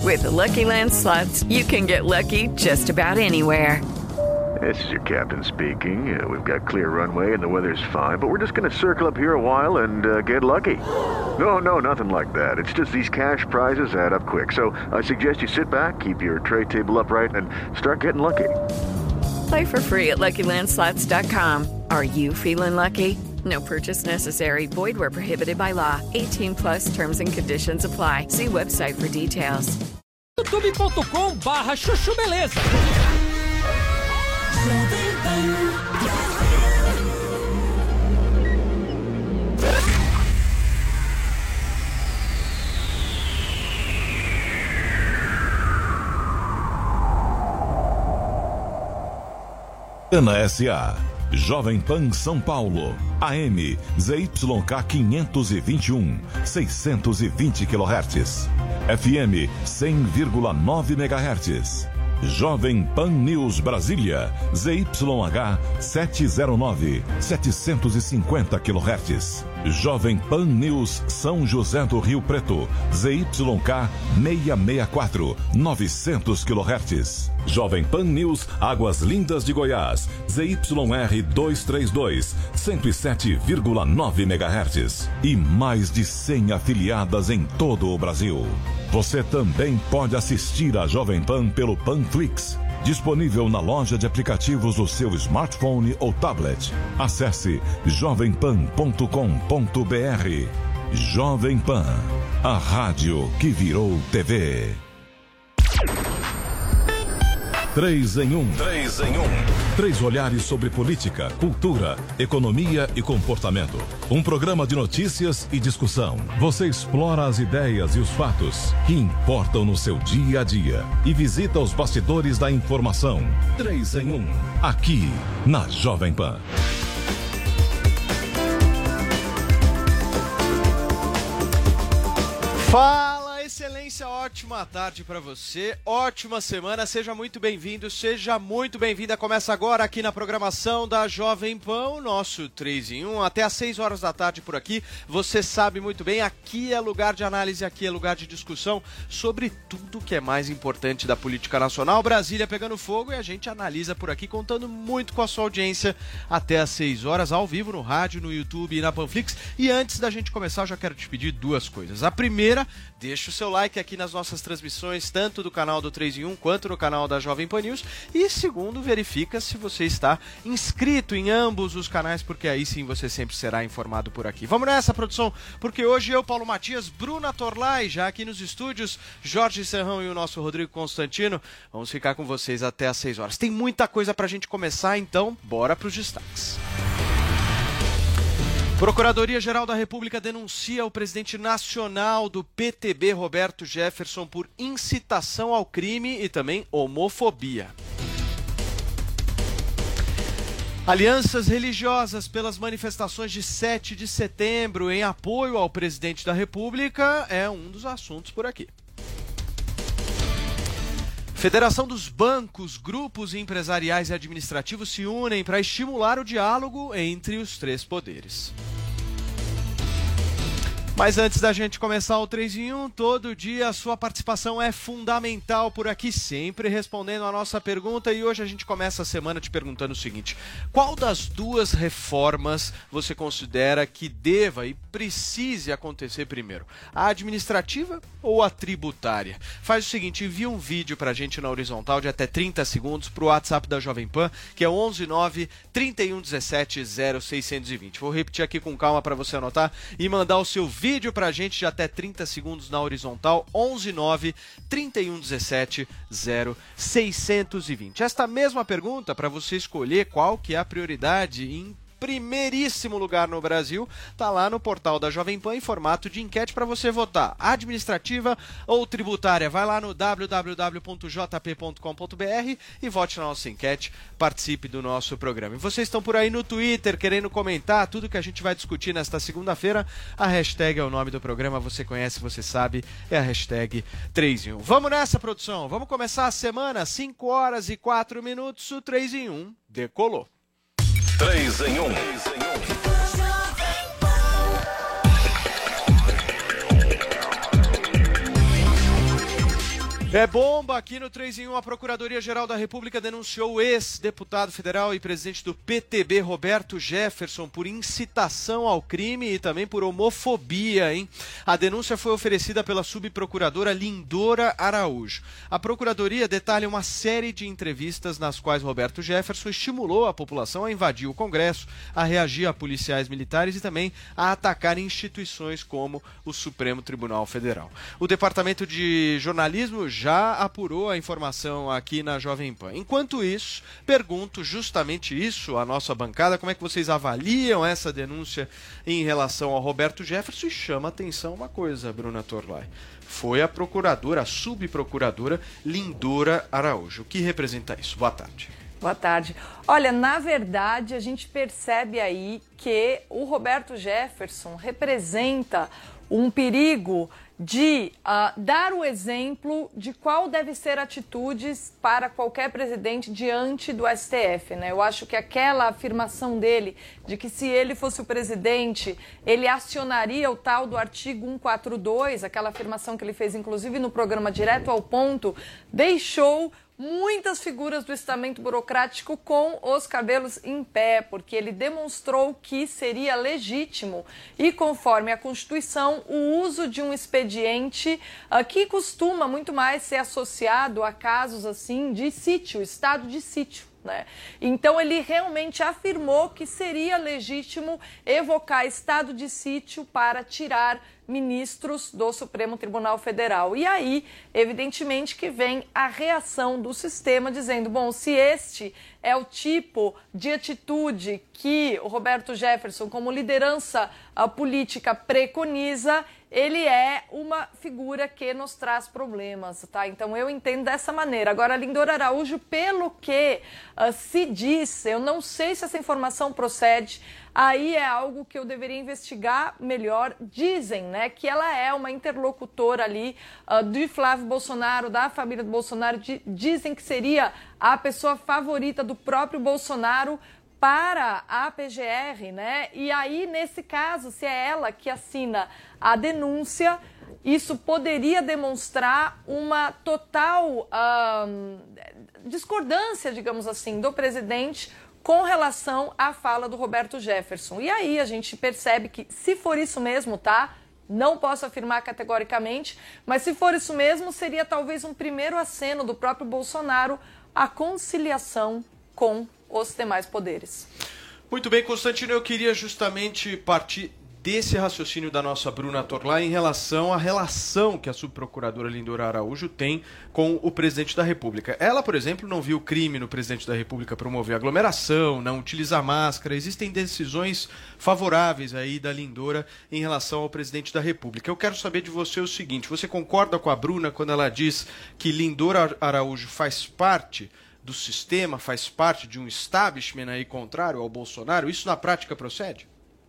With the Lucky Land Slots, you can get lucky just about anywhere. This is your captain speaking. We've got clear runway and the weather's fine, but we're just going to circle up here a while and get lucky. No, nothing like that. It's just these cash prizes add up quick. So I suggest you sit back, keep your tray table upright, and start getting lucky. Play for free at LuckyLandSlots.com. Are you feeling lucky? No purchase necessary. Void where prohibited by law. 18 plus terms and conditions apply. See website for details. youtube.com/Chuchu Beleza. Ana S.A. Jovem Pan São Paulo, AM, ZYK 521, 620 kHz, FM 100,9 MHz. Jovem Pan News Brasília, ZYH 709, 750 kHz. Jovem Pan News São José do Rio Preto, ZYK 664, 900 kHz. Jovem Pan News Águas Lindas de Goiás, ZYR 232, 107,9 MHz. E mais de 100 afiliadas em todo o Brasil. Você também pode assistir a Jovem Pan pelo Panflix, disponível na loja de aplicativos do seu smartphone ou tablet. Acesse jovempan.com.br. Jovem Pan, a rádio que virou TV. 3 em 1. 3 em 1. 3 olhares sobre política, cultura, economia e comportamento. Um programa de notícias e discussão. Você explora as ideias e os fatos que importam no seu dia a dia e visita os bastidores da informação. 3 em 1. Aqui na Jovem Pan. Fala, excelência, ótima tarde para você, ótima semana, seja muito bem-vindo, seja muito bem-vinda. Começa agora aqui na programação da Jovem Pan, o nosso 3 em 1, até às 6 horas da tarde por aqui. Você sabe muito bem, aqui é lugar de análise, aqui é lugar de discussão sobre tudo que é mais importante da política nacional. Brasília pegando fogo e a gente analisa por aqui, contando muito com a sua audiência até às 6 horas, ao vivo no rádio, no YouTube e na Panflix. E antes da gente começar, eu já quero te pedir duas coisas. A primeira, deixa o seu like aqui nas nossas transmissões, tanto do canal do 3 em 1 quanto no canal da Jovem Pan News. E segundo, verifica se você está inscrito em ambos os canais, porque aí sim você sempre será informado por aqui. Vamos nessa, produção, porque hoje eu, Paulo Matias, Bruna Torlai, já aqui nos estúdios, Jorge Serrão e o nosso Rodrigo Constantino, vamos ficar com vocês até às 6 horas. Tem muita coisa pra gente começar, então bora pros destaques. Procuradoria-Geral da República denuncia o presidente nacional do PTB, Roberto Jefferson, por incitação ao crime e também homofobia. Alianças religiosas pelas manifestações de 7 de setembro em apoio ao presidente da República é um dos assuntos por aqui. Federação dos bancos, grupos empresariais e administrativos se unem para estimular o diálogo entre os três poderes. Mas antes da gente começar o 3 em 1, todo dia a sua participação é fundamental por aqui, sempre respondendo a nossa pergunta. E hoje a gente começa a semana te perguntando o seguinte: qual das duas reformas você considera que deva e precise acontecer primeiro? A administrativa ou a tributária? Faz o seguinte, envia um vídeo pra gente na horizontal de até 30 segundos pro WhatsApp da Jovem Pan, que é 119 3117 0620. Vou repetir aqui com calma para você anotar e mandar o seu vídeo pra gente de até 30 segundos na horizontal, 119 3117 0620. Esta mesma pergunta para você escolher qual que é a prioridade em primeiríssimo lugar no Brasil, tá lá no portal da Jovem Pan em formato de enquete para você votar, administrativa ou tributária. Vai lá no www.jp.com.br e vote na nossa enquete, participe do nosso programa. E vocês estão por aí no Twitter querendo comentar tudo que a gente vai discutir nesta segunda-feira, a hashtag é o nome do programa, você conhece, você sabe, é a hashtag 3 em 1. Vamos nessa, produção, vamos começar a semana, 5 horas e 4 minutos, o 3 em 1 decolou. 3 em 1. É bomba aqui no 3 em 1. A Procuradoria-Geral da República denunciou o ex-deputado federal e presidente do PTB, Roberto Jefferson, por incitação ao crime e também por homofobia, hein? A denúncia foi oferecida pela subprocuradora Lindora Araújo. A Procuradoria detalha uma série de entrevistas nas quais Roberto Jefferson estimulou a população a invadir o Congresso, a reagir a policiais militares e também a atacar instituições como o Supremo Tribunal Federal. O Departamento de Jornalismo já apurou a informação aqui na Jovem Pan. Enquanto isso, pergunto justamente isso à nossa bancada, como é que vocês avaliam essa denúncia em relação ao Roberto Jefferson? E chama atenção uma coisa, Bruna Torlai. Foi a procuradora, a subprocuradora Lindora Araújo. O que representa isso? Boa tarde. Boa tarde. Olha, na verdade, a gente percebe aí que o Roberto Jefferson representa um perigo de dar o exemplo de qual deve ser atitudes para qualquer presidente diante do STF, né? Eu acho que aquela afirmação dele de que se ele fosse o presidente, ele acionaria o tal do artigo 142, aquela afirmação que ele fez inclusive no programa Direto ao Ponto, deixou muitas figuras do estamento burocrático com os cabelos em pé, porque ele demonstrou que seria legítimo e, conforme a Constituição, o uso de um expediente que costuma muito mais ser associado a casos assim de sítio, estado de sítio. Né? Então ele realmente afirmou que seria legítimo evocar estado de sítio para tirar ministros do Supremo Tribunal Federal. E aí, evidentemente, que vem a reação do sistema dizendo, bom, se este é o tipo de atitude que o Roberto Jefferson, como liderança política, preconiza, ele é uma figura que nos traz problemas, tá? Então eu entendo dessa maneira. Agora, a Lindora Araújo, pelo que se diz, eu não sei se essa informação procede, aí é algo que eu deveria investigar melhor. Dizem, né, que ela é uma interlocutora ali de Flávio Bolsonaro, da família do Bolsonaro, dizem que seria a pessoa favorita do próprio Bolsonaro para a PGR, né? E aí, nesse caso, se é ela que assina a denúncia, isso poderia demonstrar uma total discordância, digamos assim, do presidente com relação à fala do Roberto Jefferson. E aí a gente percebe que, se for isso mesmo, tá? Não posso afirmar categoricamente, mas se for isso mesmo, seria talvez um primeiro aceno do próprio Bolsonaro à conciliação com os demais poderes. Muito bem, Constantino, eu queria justamente partir desse raciocínio da nossa Bruna Torlai em relação à relação que a subprocuradora Lindora Araújo tem com o presidente da República. Ela, por exemplo, não viu crime no presidente da República promover aglomeração, não utilizar máscara. Existem decisões favoráveis aí da Lindora em relação ao presidente da República. Eu quero saber de você o seguinte, você concorda com a Bruna quando ela diz que Lindora Araújo faz parte do sistema, faz parte de um establishment aí contrário ao Bolsonaro? Isso na prática procede?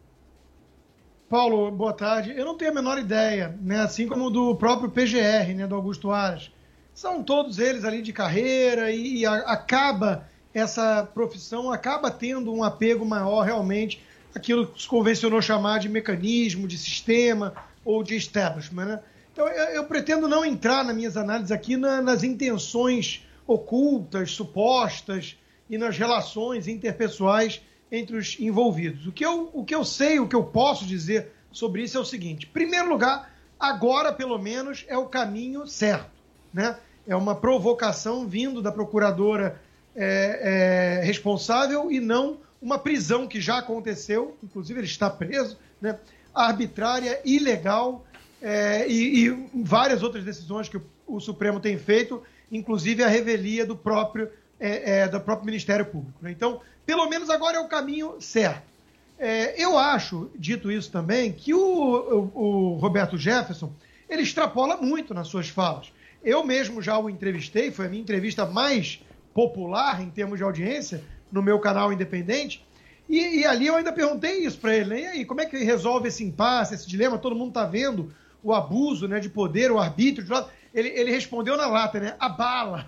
Paulo, boa tarde. Eu não tenho a menor ideia, né? Assim como do próprio PGR, né, do Augusto Aras. São todos eles ali de carreira e acaba essa profissão, acaba tendo um apego maior realmente àquilo que se convencionou chamar de mecanismo, de sistema ou de establishment, né? Então eu pretendo não entrar nas minhas análises aqui nas intenções ocultas, supostas e nas relações interpessoais entre os envolvidos. O que eu sei, o que eu posso dizer sobre isso é o seguinte. Em primeiro lugar, agora pelo menos é o caminho certo, né? É uma provocação vindo da procuradora responsável e não uma prisão que já aconteceu, inclusive ele está preso, né? Arbitrária, ilegal e várias outras decisões que o Supremo tem feito, inclusive a revelia do próprio Ministério Público, né? Então, pelo menos agora é o caminho certo. Eu acho, dito isso também, que o Roberto Jefferson, ele extrapola muito nas suas falas. Eu mesmo já o entrevistei, foi a minha entrevista mais popular em termos de audiência no meu canal independente, e ali eu ainda perguntei isso para ele, né? E aí, como é que resolve esse impasse, esse dilema? Todo mundo está vendo o abuso, né, de poder, o arbítrio. Ele respondeu na lata, né? A bala.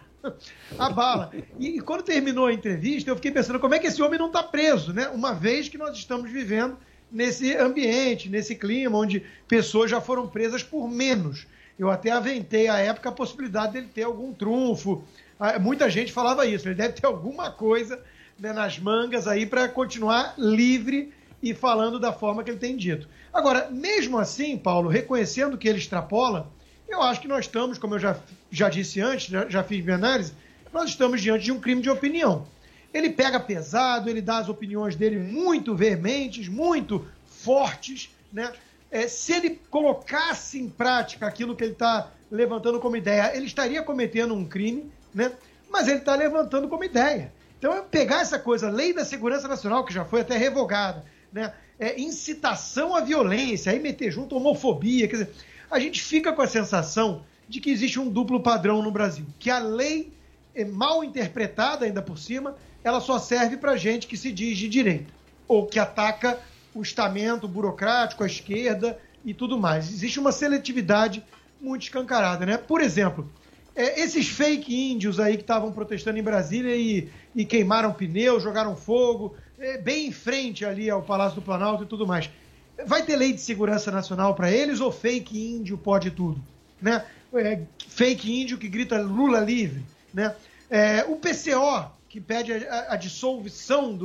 E quando terminou a entrevista, eu fiquei pensando como é que esse homem não está preso, né? Uma vez que nós estamos vivendo nesse ambiente, nesse clima, onde pessoas já foram presas por menos. Eu até aventei à época a possibilidade dele ter algum trunfo. Muita gente falava isso, ele deve ter alguma coisa, né, nas mangas aí para continuar livre e falando da forma que ele tem dito. Agora, mesmo assim, Paulo, reconhecendo que ele extrapola, eu acho que nós estamos, como eu já disse antes, já fiz minha análise, nós estamos diante de um crime de opinião. Ele pega pesado, ele dá as opiniões dele muito veementes, muito fortes, né? Se ele colocasse em prática aquilo que ele está levantando como ideia, ele estaria cometendo um crime, né? Mas ele está levantando como ideia. Então, pegar essa coisa, Lei da Segurança Nacional, que já foi até revogada, né? Incitação à violência, aí meter junto homofobia, quer dizer, a gente fica com a sensação de que existe um duplo padrão no Brasil, que a lei é mal interpretada ainda por cima, ela só serve para gente que se diz de direita, ou que ataca o estamento burocrático, a esquerda e tudo mais. Existe uma seletividade muito escancarada, né? Por exemplo, esses fake índios aí que estavam protestando em Brasília e queimaram pneus, jogaram fogo, bem em frente ali ao Palácio do Planalto e tudo mais. Vai ter lei de segurança nacional para eles ou fake índio pode tudo? Né? Fake índio que grita Lula livre, né? O PCO, que pede a dissolução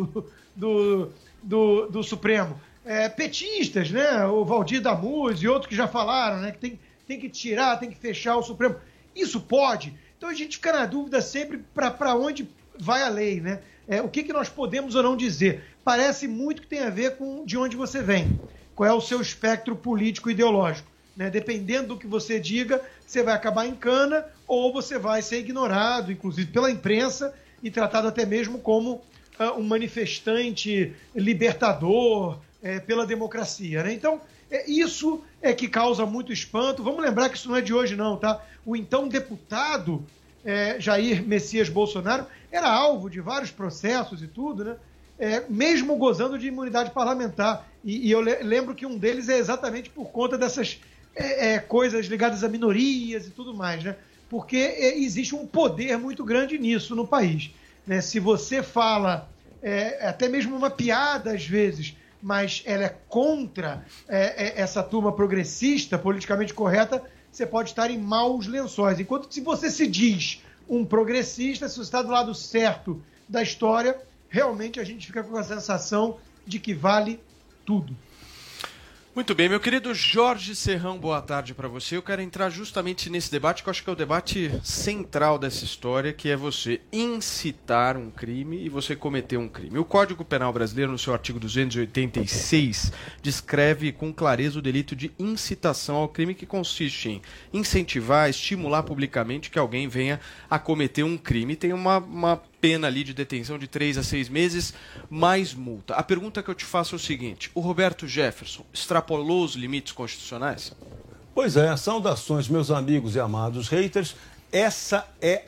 do Supremo. Petistas, né? O Valdir Damuz e outros que já falaram, né? Que tem que tirar, tem que fechar o Supremo. Isso pode? Então a gente fica na dúvida sempre para onde vai a lei, né? O que nós podemos ou não dizer. Parece muito que tem a ver com de onde você vem. Qual é o seu espectro político e ideológico. Né? Dependendo do que você diga, você vai acabar em cana ou você vai ser ignorado, inclusive pela imprensa, e tratado até mesmo como um manifestante libertador pela democracia. Né? Então, isso é que causa muito espanto. Vamos lembrar que isso não é de hoje não, tá? O então deputado Jair Messias Bolsonaro era alvo de vários processos e tudo, né? Mesmo gozando de imunidade parlamentar. E eu lembro que um deles é exatamente por conta dessas coisas ligadas a minorias e tudo mais, né? Porque existe um poder muito grande nisso no país. Né? Se você fala, até mesmo uma piada às vezes, mas ela é contra essa turma progressista, politicamente correta, você pode estar em maus lençóis. Enquanto que se você se diz um progressista, se você está do lado certo da história, realmente a gente fica com a sensação de que vale tudo. Muito bem, meu querido Jorge Serrão, boa tarde para você. Eu quero entrar justamente nesse debate, que eu acho que é o debate central dessa história, que é você incitar um crime e você cometer um crime. O Código Penal brasileiro, no seu artigo 286, descreve com clareza o delito de incitação ao crime, que consiste em incentivar, estimular publicamente que alguém venha a cometer um crime. Tem uma pena ali de detenção de 3 a 6 meses, mais multa. A pergunta que eu te faço é o seguinte: o Roberto Jefferson extrapolou os limites constitucionais? Pois é, saudações, meus amigos e amados haters. Essa é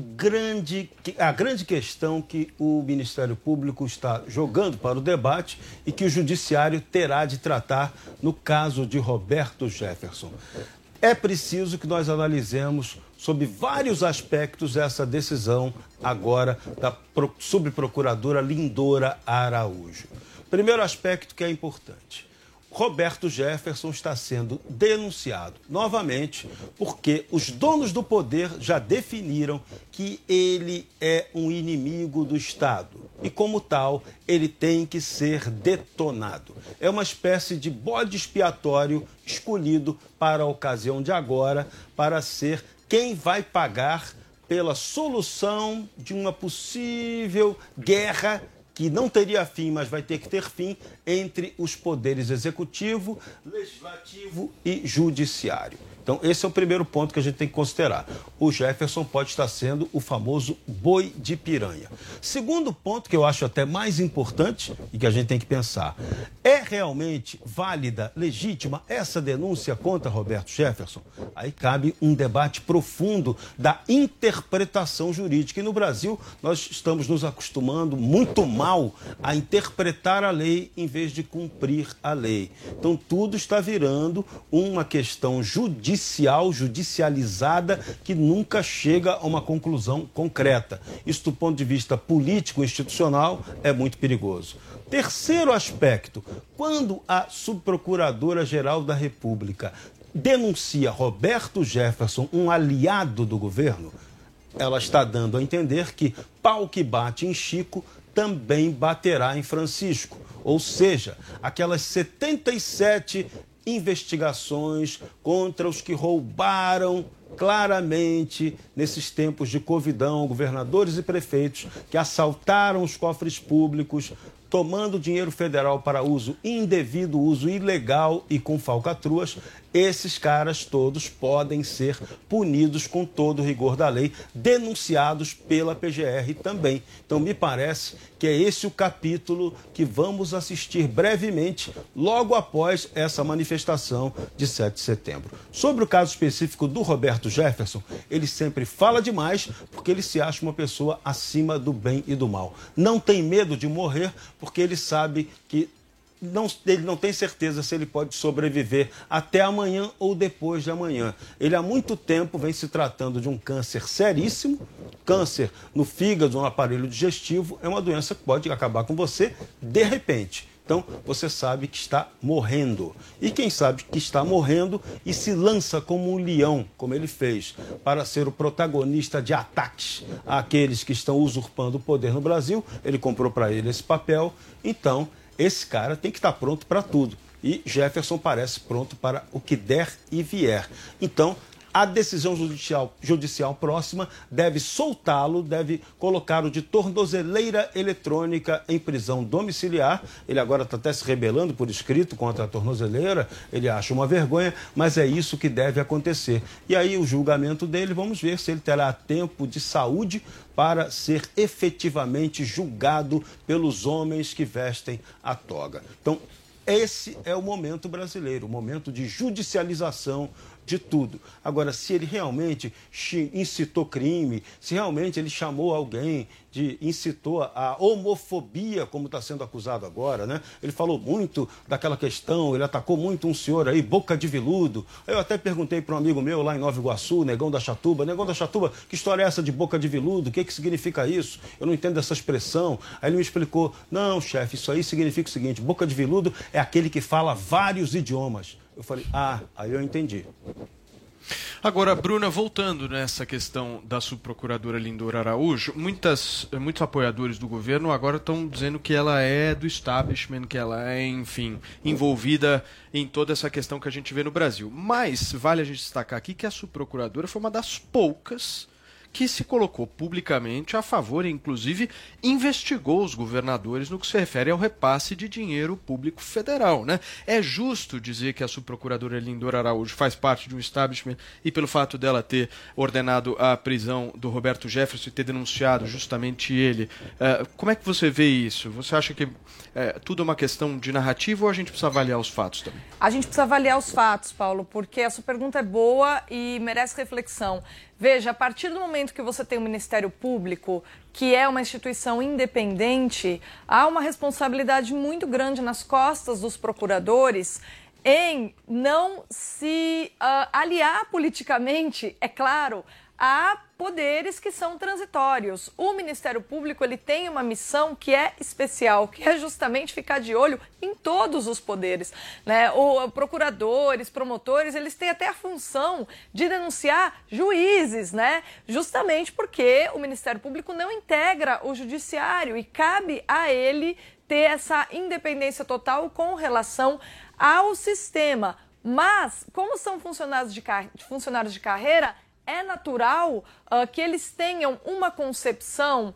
a grande questão que o Ministério Público está jogando para o debate e que o Judiciário terá de tratar no caso de Roberto Jefferson. É preciso que nós analisemos sob vários aspectos essa decisão agora da subprocuradora Lindora Araújo. Primeiro aspecto que é importante: Roberto Jefferson está sendo denunciado novamente porque os donos do poder já definiram que ele é um inimigo do Estado e, como tal, ele tem que ser detonado. É uma espécie de bode expiatório escolhido para a ocasião de agora, para ser quem vai pagar pela solução de uma possível guerra que não teria fim, mas vai ter que ter fim, entre os poderes executivo, legislativo e judiciário. Então, esse é o primeiro ponto que a gente tem que considerar. O Jefferson pode estar sendo o famoso boi de piranha. Segundo ponto, que eu acho até mais importante e que a gente tem que pensar: é realmente válida, legítima essa denúncia contra Roberto Jefferson? Aí cabe um debate profundo da interpretação jurídica. E no Brasil, nós estamos nos acostumando muito mal a interpretar a lei em vez de cumprir a lei. Então, tudo está virando uma questão judicializada que nunca chega a uma conclusão concreta. Isso, do ponto de vista político-institucional, é muito perigoso. Terceiro aspecto: quando a Subprocuradora-Geral da República denuncia Roberto Jefferson, um aliado do governo, ela está dando a entender que pau que bate em Chico também baterá em Francisco. Ou seja, aquelas 77 investigações contra os que roubaram claramente, nesses tempos de covidão, governadores e prefeitos que assaltaram os cofres públicos, tomando dinheiro federal para uso indevido, uso ilegal e com falcatruas, esses caras todos podem ser punidos com todo o rigor da lei, denunciados pela PGR também. Então, me parece que é esse o capítulo que vamos assistir brevemente, logo após essa manifestação de 7 de setembro. Sobre o caso específico do Roberto Jefferson, ele sempre fala demais porque ele se acha uma pessoa acima do bem e do mal. Não tem medo de morrer porque ele sabe que ele não tem certeza se ele pode sobreviver até amanhã ou depois de amanhã. Ele há muito tempo vem se tratando de um câncer seríssimo, câncer no fígado, no aparelho digestivo, é uma doença que pode acabar com você de repente. Então, você sabe que está morrendo. E quem sabe que está morrendo e se lança como um leão, como ele fez, para ser o protagonista de ataques àqueles que estão usurpando o poder no Brasil, ele comprou para ele esse papel, então esse cara tem que estar pronto para tudo. E Jefferson parece pronto para o que der e vier. Então, a decisão judicial próxima deve soltá-lo, deve colocá-lo de tornozeleira eletrônica em prisão domiciliar. Ele agora está até se rebelando por escrito contra a tornozeleira, ele acha uma vergonha, mas é isso que deve acontecer. E aí o julgamento dele, vamos ver se ele terá tempo de saúde para ser efetivamente julgado pelos homens que vestem a toga. Então, esse é o momento brasileiro, o momento de judicialização de tudo. Agora, se ele realmente incitou crime, se realmente ele chamou alguém, incitou a homofobia, como está sendo acusado agora, né? Ele falou muito daquela questão, ele atacou muito um senhor aí, boca de veludo. Eu até perguntei para um amigo meu lá em Nova Iguaçu, Negão da Chatuba, que história é essa de boca de veludo? O que significa isso? Eu não entendo essa expressão. Aí ele me explicou, não, chefe, isso aí significa o seguinte, boca de veludo é aquele que fala vários idiomas. Eu falei, aí eu entendi. Agora, Bruna, voltando nessa questão da subprocuradora Lindora Araújo, muitos apoiadores do governo agora estão dizendo que ela é do establishment, que ela é, enfim, envolvida em toda essa questão que a gente vê no Brasil. Mas vale a gente destacar aqui que a subprocuradora foi uma das poucas que se colocou publicamente a favor e, inclusive, investigou os governadores no que se refere ao repasse de dinheiro público federal, né? É justo dizer que a subprocuradora Lindora Araújo faz parte de um establishment e, pelo fato dela ter ordenado a prisão do Roberto Jefferson e ter denunciado justamente ele, como é que você vê isso? Você acha que tudo é uma questão de narrativa ou a gente precisa avaliar os fatos também? A gente precisa avaliar os fatos, Paulo, porque a sua pergunta é boa e merece reflexão. Veja, a partir do momento que você tem o Ministério Público, que é uma instituição independente, há uma responsabilidade muito grande nas costas dos procuradores em não se aliar politicamente, é claro, a poderes que são transitórios. O Ministério Público ele tem uma missão que é especial, que é justamente ficar de olho em todos os poderes, né? Procuradores, promotores, eles têm até a função de denunciar juízes, né? Justamente porque o Ministério Público não integra o judiciário e cabe a ele ter essa independência total com relação ao sistema. Mas, como são funcionários de carreira, é natural que eles tenham uma concepção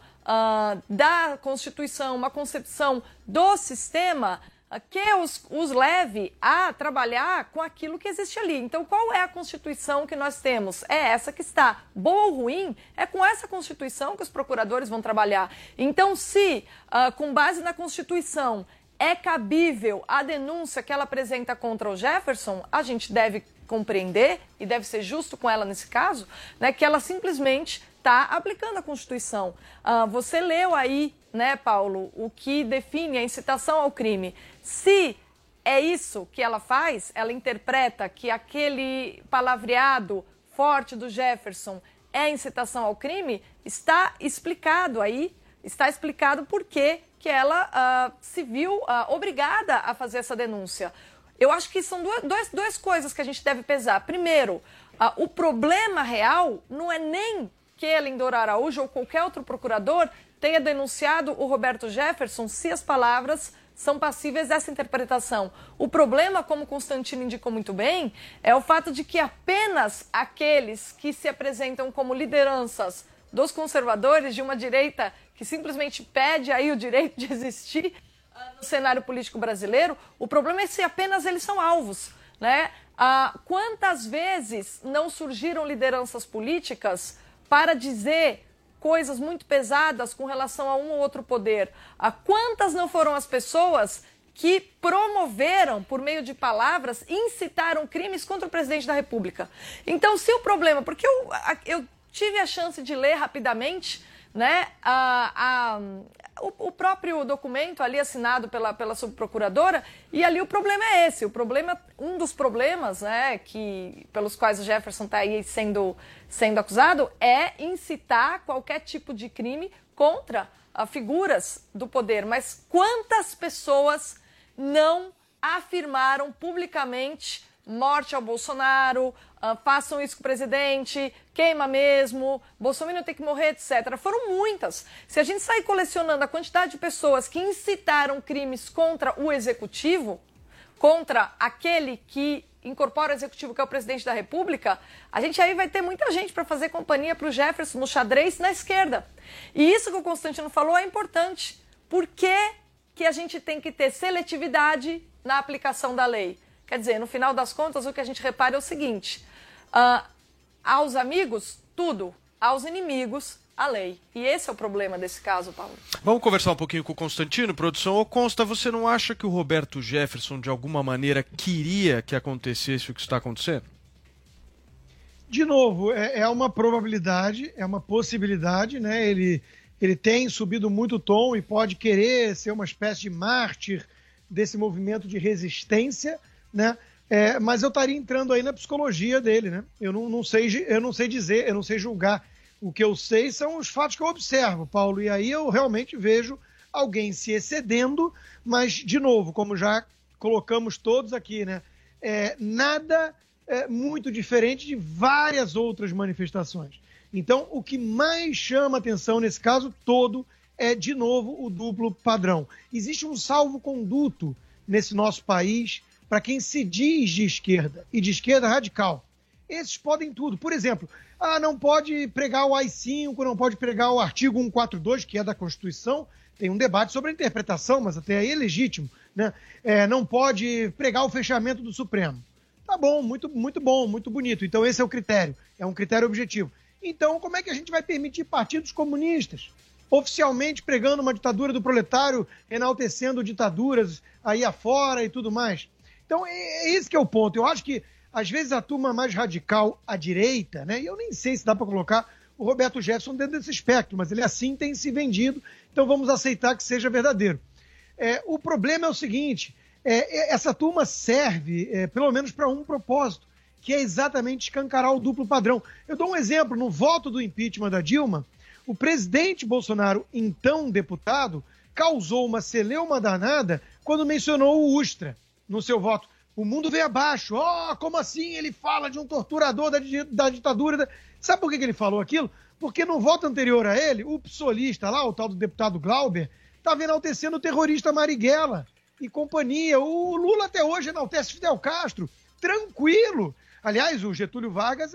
da Constituição, uma concepção do sistema que os leve a trabalhar com aquilo que existe ali. Então, qual é a Constituição que nós temos? É essa que está. Boa ou ruim, é com essa Constituição que os procuradores vão trabalhar. Então, se, com base na Constituição, é cabível a denúncia que ela apresenta contra o Jefferson, a gente deve compreender, e deve ser justo com ela nesse caso, né, que ela simplesmente está aplicando a Constituição. Você leu aí, né, Paulo, o que define a incitação ao crime. Se é isso que ela faz, ela interpreta que aquele palavreado forte do Jefferson é incitação ao crime, está explicado aí, está explicado por que ela se viu obrigada a fazer essa denúncia. eu acho que são duas coisas que a gente deve pesar. Primeiro, o problema real não é nem que Lindor Araújo ou qualquer outro procurador tenha denunciado o Roberto Jefferson se as palavras são passíveis dessa interpretação. O problema, como Constantino indicou muito bem, é o fato de que apenas aqueles que se apresentam como lideranças dos conservadores, de uma direita que simplesmente pede aí o direito de existir no cenário político brasileiro, o problema é se apenas eles são alvos, né? Quantas vezes não surgiram lideranças políticas para dizer coisas muito pesadas com relação a um ou outro poder? Quantas não foram as pessoas que promoveram, por meio de palavras, incitaram crimes contra o presidente da República? Então, se o problema... Porque eu tive a chance de ler rapidamente, né, o próprio documento ali assinado pela subprocuradora, e ali o problema é esse. Um dos problemas, né, pelos quais o Jefferson está aí sendo acusado é incitar qualquer tipo de crime contra figuras do poder. Mas quantas pessoas não afirmaram publicamente morte ao Bolsonaro, façam isso com o presidente, queima mesmo, Bolsonaro tem que morrer, etc. Foram muitas. Se a gente sair colecionando a quantidade de pessoas que incitaram crimes contra o executivo, contra aquele que incorpora o executivo, que é o presidente da República, a gente aí vai ter muita gente para fazer companhia para o Jefferson no xadrez na esquerda. E isso que o Constantino falou é importante. Por que a gente tem que ter seletividade na aplicação da lei? Quer dizer, no final das contas, o que a gente repara é o seguinte: aos amigos, tudo; aos inimigos, a lei. E esse é o problema desse caso, Paulo. Vamos conversar um pouquinho com o Constantino, produção. Ô Consta, você não acha que o Roberto Jefferson, de alguma maneira, queria que acontecesse o que está acontecendo? De novo, é uma probabilidade, é uma possibilidade, né? Ele tem subido muito o tom e pode querer ser uma espécie de mártir desse movimento de resistência, né? Mas eu estaria entrando aí na psicologia dele, né? Eu não sei dizer, eu não sei julgar. O que eu sei são os fatos que eu observo, Paulo, e aí eu realmente vejo alguém se excedendo, mas, de novo, como já colocamos todos aqui, né? Nada muito diferente de várias outras manifestações. Então, o que mais chama atenção nesse caso todo é, de novo, o duplo padrão. Existe um salvo-conduto nesse nosso país para quem se diz de esquerda, e de esquerda radical. Esses podem tudo. Por exemplo, não pode pregar o AI-5, não pode pregar o artigo 142, que é da Constituição. Tem um debate sobre a interpretação, mas até aí é legítimo, né? Não pode pregar o fechamento do Supremo. Tá bom, muito bom, muito bonito. Então esse é o critério, é um critério objetivo. Então como é que a gente vai permitir partidos comunistas oficialmente pregando uma ditadura do proletário, enaltecendo ditaduras aí afora e tudo mais? Então é esse que é o ponto. Eu acho que às vezes a turma mais radical à direita, né? E eu nem sei se dá para colocar o Roberto Jefferson dentro desse espectro, mas ele assim tem se vendido, então vamos aceitar que seja verdadeiro. O problema é o seguinte: essa turma serve, pelo menos, para um propósito, que é exatamente escancarar o duplo padrão. Eu dou um exemplo: no voto do impeachment da Dilma, o presidente Bolsonaro, então deputado, causou uma celeuma danada quando mencionou o Ustra no seu voto. O mundo veio abaixo. Como assim ele fala de um torturador da ditadura? Sabe por que ele falou aquilo? Porque no voto anterior a ele, o psolista lá, o tal do deputado Glauber, estava enaltecendo o terrorista Marighella e companhia. O Lula até hoje enaltece Fidel Castro. Tranquilo. Aliás, o Getúlio Vargas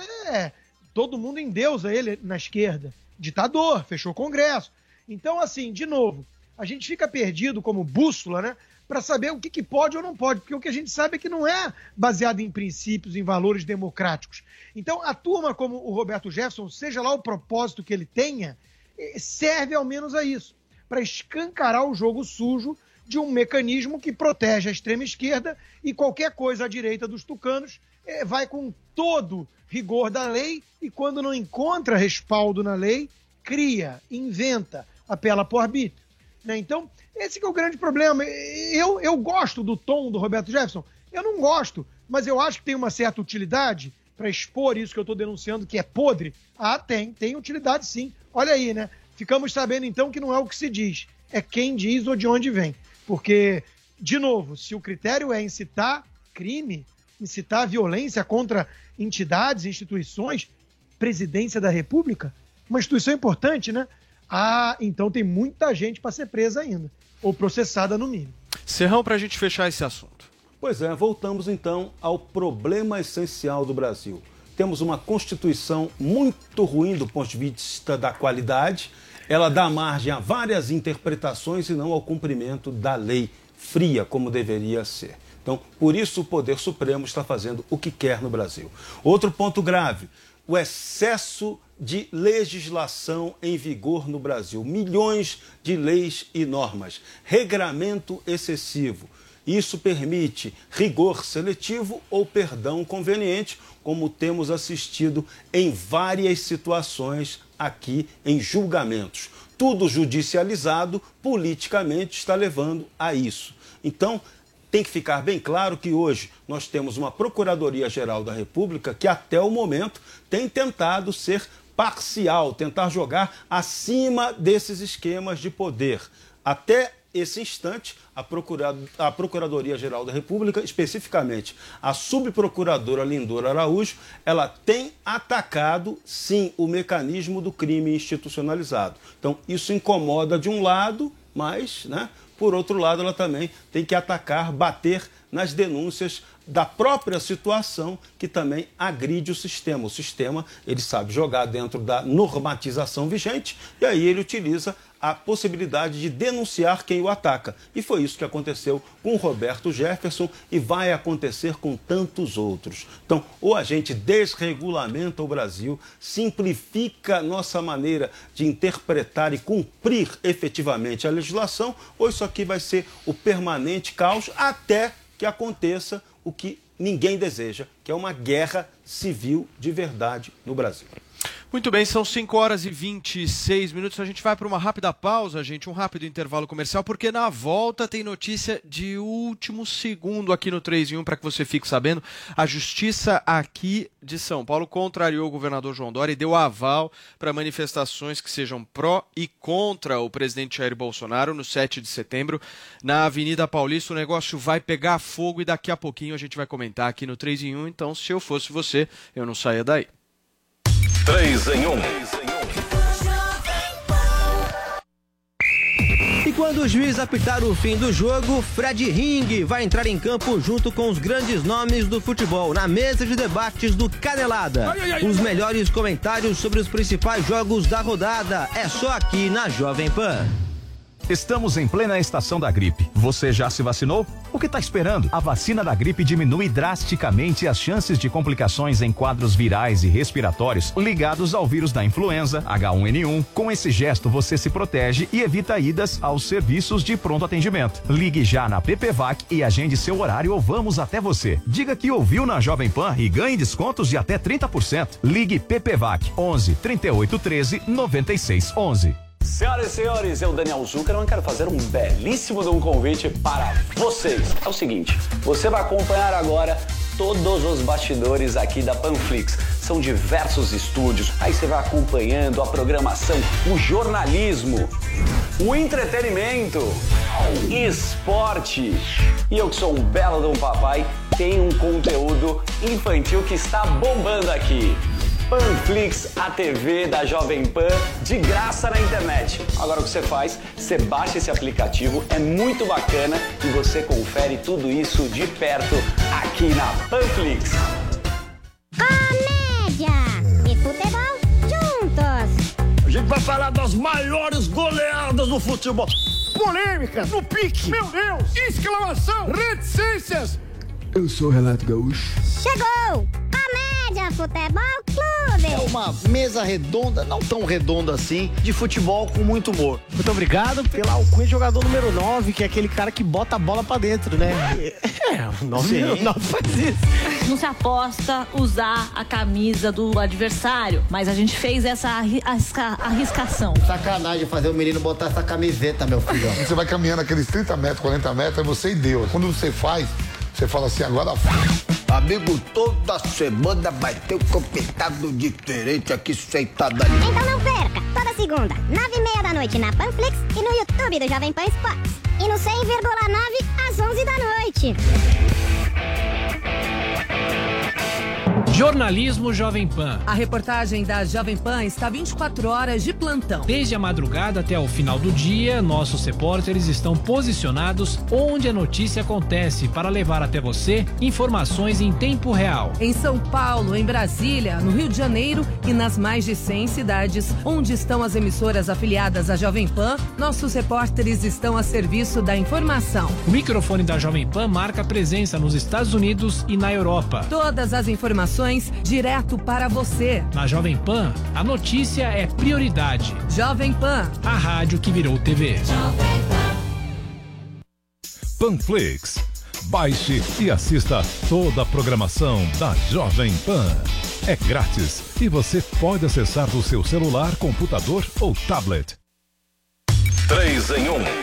todo mundo endeusa ele na esquerda. Ditador, fechou o Congresso. Então, assim, de novo, a gente fica perdido como bússola, né? Para saber o que pode ou não pode, porque o que a gente sabe é que não é baseado em princípios, em valores democráticos. Então, a turma como o Roberto Jefferson, seja lá o propósito que ele tenha, serve ao menos a isso, para escancarar o jogo sujo de um mecanismo que protege a extrema-esquerda e qualquer coisa à direita dos tucanos vai com todo rigor da lei e, quando não encontra respaldo na lei, cria, inventa, apela por arbítrio. Né? Então, esse que é o grande problema. Eu gosto do tom do Roberto Jefferson? Eu não gosto, mas eu acho que tem uma certa utilidade para expor isso que eu estou denunciando, que é podre. Tem utilidade sim. Olha aí, né? Ficamos sabendo então que não é o que se diz, é quem diz ou de onde vem. Porque, de novo, se o critério é incitar crime, incitar a violência contra entidades, instituições, presidência da República, uma instituição importante, né? Ah, então tem muita gente para ser presa ainda, ou processada no mínimo. Serrão, para a gente fechar esse assunto. Pois é, voltamos então ao problema essencial do Brasil. Temos uma Constituição muito ruim do ponto de vista da qualidade, ela dá margem a várias interpretações e não ao cumprimento da lei fria, como deveria ser. Então, por isso o Poder Supremo está fazendo o que quer no Brasil. Outro ponto grave, o excesso de legislação em vigor no Brasil. Milhões de leis e normas. Regramento excessivo. Isso permite rigor seletivo ou perdão conveniente, como temos assistido em várias situações aqui em julgamentos. Tudo judicializado, politicamente, está levando a isso. Então, tem que ficar bem claro que hoje nós temos uma Procuradoria-Geral da República que até o momento tem tentado ser parcial, tentar jogar acima desses esquemas de poder. Até esse instante, a Procuradoria-Geral da República, especificamente a subprocuradora Lindora Araújo, ela tem atacado, sim, o mecanismo do crime institucionalizado. Então, isso incomoda de um lado, mas, né, por outro lado, ela também tem que atacar, bater nas denúncias da própria situação que também agride o sistema. O sistema, ele sabe jogar dentro da normatização vigente e aí ele utiliza a possibilidade de denunciar quem o ataca. E foi isso que aconteceu com o Roberto Jefferson e vai acontecer com tantos outros. Então, ou a gente desregulamenta o Brasil, simplifica nossa maneira de interpretar e cumprir efetivamente a legislação, ou isso aqui vai ser o permanente caos até que aconteça o que ninguém deseja, que é uma guerra civil de verdade no Brasil. Muito bem, são 5 horas e 26 minutos. A gente vai para uma rápida pausa, gente, um rápido intervalo comercial, porque na volta tem notícia de último segundo aqui no 3 em 1, para que você fique sabendo. A Justiça aqui de São Paulo contrariou o governador João Dória e deu aval para manifestações que sejam pró e contra o presidente Jair Bolsonaro no 7 de setembro na Avenida Paulista. O negócio vai pegar fogo e daqui a pouquinho a gente vai comentar aqui no 3 em 1. Então, se eu fosse você, eu não saía daí. 3 em 1. E quando o juiz apitar o fim do jogo, Fred Ring vai entrar em campo junto com os grandes nomes do futebol na mesa de debates do Canelada. Os melhores comentários sobre os principais jogos da rodada é só aqui na Jovem Pan. Estamos em plena estação da gripe. Você já se vacinou? O que está esperando? A vacina da gripe diminui drasticamente as chances de complicações em quadros virais e respiratórios ligados ao vírus da influenza, H1N1. Com esse gesto, você se protege e evita idas aos serviços de pronto atendimento. Ligue já na PPVAC e agende seu horário ou vamos até você. Diga que ouviu na Jovem Pan e ganhe descontos de até 30%. Ligue PPVAC 11 38 13 96 11. Senhoras e senhores, eu, Daniel Zuckerman, quero fazer um belíssimo convite para vocês. É o seguinte, você vai acompanhar agora todos os bastidores aqui da Panflix. São diversos estúdios, aí você vai acompanhando a programação, o jornalismo, o entretenimento, esporte. E eu que sou um belo de um papai, tenho um conteúdo infantil que está bombando aqui. Panflix, a TV da Jovem Pan, de graça na internet. Agora o que você faz? Você baixa esse aplicativo, é muito bacana e você confere tudo isso de perto aqui na Panflix. Comédia e futebol juntos. A gente vai falar das maiores goleadas do futebol. Polêmica, no pique, meu Deus, exclamação, reticências. Eu sou Renato Gaúcho. Chegou! Comédia Futebol Clube. É uma mesa redonda, não tão redonda assim, de futebol com muito humor. Muito obrigado pela alcunha de jogador número 9, que é aquele cara que bota a bola pra dentro, né? O 9 faz isso. Não se aposta usar a camisa do adversário, mas a gente fez essa arriscação. Sacanagem fazer o menino botar essa camiseta, meu filho. Você vai caminhando aqueles 30 metros, 40 metros, é você e Deus. Quando você faz, você fala assim, agora amigo, toda semana vai ter um complicado diferente aqui sentado ali. Então não perca, toda segunda, 9h30 da noite na Panflix e no YouTube do Jovem Pan Sports. E no 100,9 às 11 da noite. Jornalismo Jovem Pan. A reportagem da Jovem Pan está 24 horas de plantão. Desde a madrugada até o final do dia, nossos repórteres estão posicionados onde a notícia acontece para levar até você informações em tempo real. Em São Paulo, em Brasília, no Rio de Janeiro e nas mais de 100 cidades onde estão as emissoras afiliadas à Jovem Pan, nossos repórteres estão a serviço da informação. O microfone da Jovem Pan marca presença nos Estados Unidos e na Europa. Todas as informações direto para você. Na Jovem Pan, a notícia é prioridade. Jovem Pan, a rádio que virou TV. Panflix. Baixe e assista toda a programação da Jovem Pan. É grátis e você pode acessar do seu celular, computador ou tablet. 3 em 1.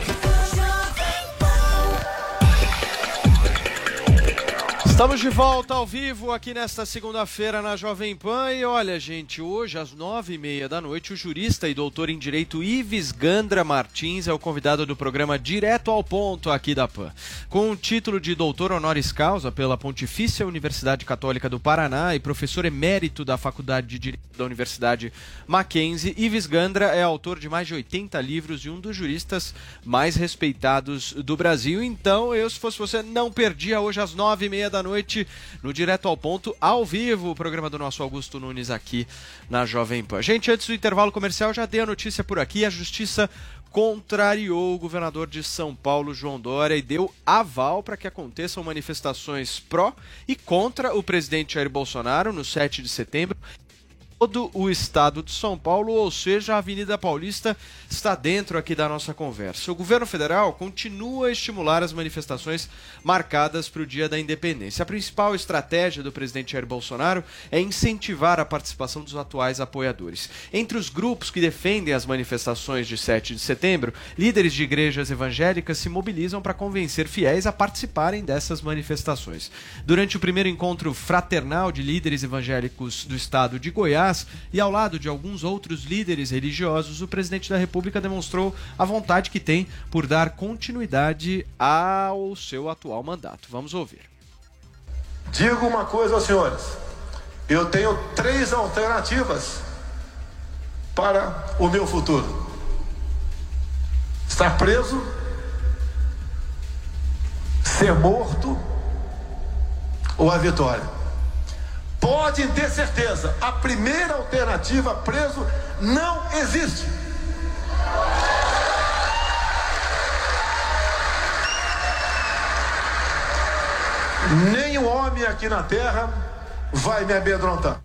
Estamos de volta ao vivo aqui nesta segunda-feira na Jovem Pan e olha, gente, hoje às 9h30 da noite o jurista e doutor em Direito Ives Gandra Martins é o convidado do programa Direto ao Ponto aqui da Pan. Com o título de doutor honoris causa pela Pontifícia Universidade Católica do Paraná e professor emérito da Faculdade de Direito da Universidade Mackenzie, Ives Gandra é autor de mais de 80 livros e um dos juristas mais respeitados do Brasil. Então, eu, se fosse você, não perdia hoje às 9h30 da noite no Direto ao Ponto, ao vivo, o programa do nosso Augusto Nunes aqui na Jovem Pan. Gente, antes do intervalo comercial, já dei a notícia por aqui, a Justiça contrariou o governador de São Paulo, João Dória, e deu aval para que aconteçam manifestações pró e contra o presidente Jair Bolsonaro no 7 de setembro. Todo o estado de São Paulo, ou seja, a Avenida Paulista está dentro aqui da nossa conversa. O governo federal continua a estimular as manifestações marcadas para o Dia da Independência. A principal estratégia do presidente Jair Bolsonaro é incentivar a participação dos atuais apoiadores. Entre os grupos que defendem as manifestações de 7 de setembro, líderes de igrejas evangélicas se mobilizam para convencer fiéis a participarem dessas manifestações. Durante o primeiro encontro fraternal de líderes evangélicos do estado de Goiás, e ao lado de alguns outros líderes religiosos, o presidente da República demonstrou a vontade que tem por dar continuidade ao seu atual mandato. Vamos ouvir. Digo uma coisa aos senhores, eu tenho 3 alternativas para o meu futuro: estar preso, ser morto ou a vitória. Podem ter certeza, a primeira alternativa, preso, não existe. Nenhum homem aqui na terra vai me amedrontar.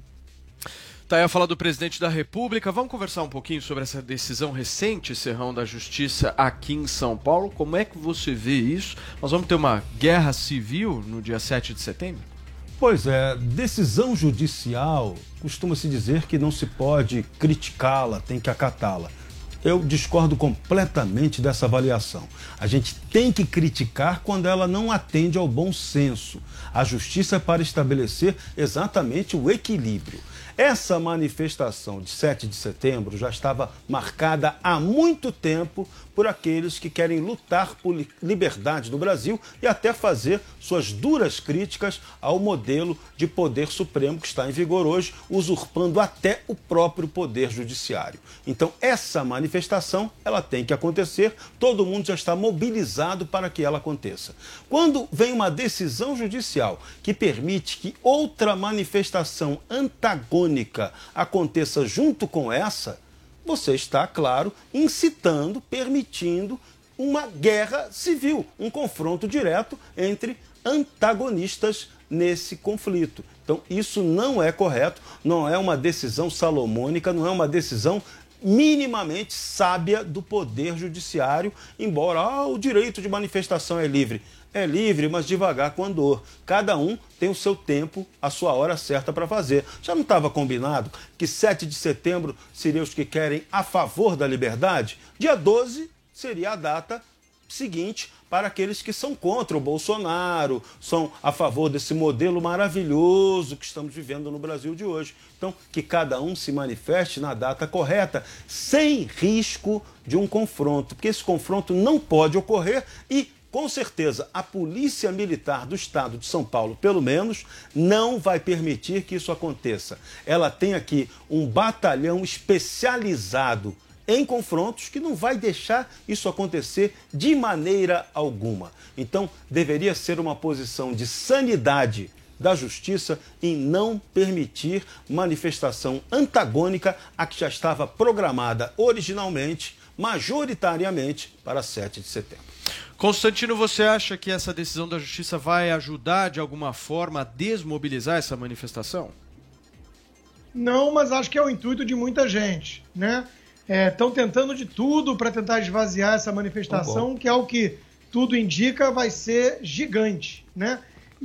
Tá aí a fala do presidente da República. Vamos conversar um pouquinho sobre essa decisão recente, Serrão, da Justiça aqui em São Paulo. Como é que você vê isso? Nós vamos ter uma guerra civil no dia 7 de setembro? Pois é, decisão judicial, costuma-se dizer que não se pode criticá-la, tem que acatá-la. Eu discordo completamente dessa avaliação. A gente tem que criticar quando ela não atende ao bom senso. A justiça é para estabelecer exatamente o equilíbrio. Essa manifestação de 7 de setembro já estava marcada há muito tempo por aqueles que querem lutar por liberdade no Brasil e até fazer suas duras críticas ao modelo de poder supremo que está em vigor hoje, usurpando até o próprio poder judiciário. Então, essa manifestação, ela tem que acontecer, todo mundo já está mobilizado para que ela aconteça. Quando vem uma decisão judicial que permite que outra manifestação antagônica aconteça junto com essa, você está, claro, incitando, permitindo uma guerra civil, um confronto direto entre antagonistas nesse conflito. Então, isso não é correto, não é uma decisão salomônica, não é uma decisão minimamente sábia do Poder Judiciário, embora o direito de manifestação é livre. É livre, mas devagar com andor. Cada um tem o seu tempo, a sua hora certa para fazer. Já não estava combinado que 7 de setembro seriam os que querem a favor da liberdade? Dia 12 seria a data seguinte para aqueles que são contra o Bolsonaro, são a favor desse modelo maravilhoso que estamos vivendo no Brasil de hoje. Então, que cada um se manifeste na data correta, sem risco de um confronto, porque esse confronto não pode ocorrer e com certeza, a Polícia Militar do Estado de São Paulo, pelo menos, não vai permitir que isso aconteça. Ela tem aqui um batalhão especializado em confrontos que não vai deixar isso acontecer de maneira alguma. Então, deveria ser uma posição de sanidade da Justiça em não permitir manifestação antagônica à que já estava programada originalmente, majoritariamente, para 7 de setembro. Constantino, você acha que essa decisão da Justiça vai ajudar de alguma forma a desmobilizar essa manifestação? Não, mas acho que é o intuito de muita gente, né? Estão tentando de tudo para tentar esvaziar essa manifestação, que é o que tudo indica vai ser gigante, né?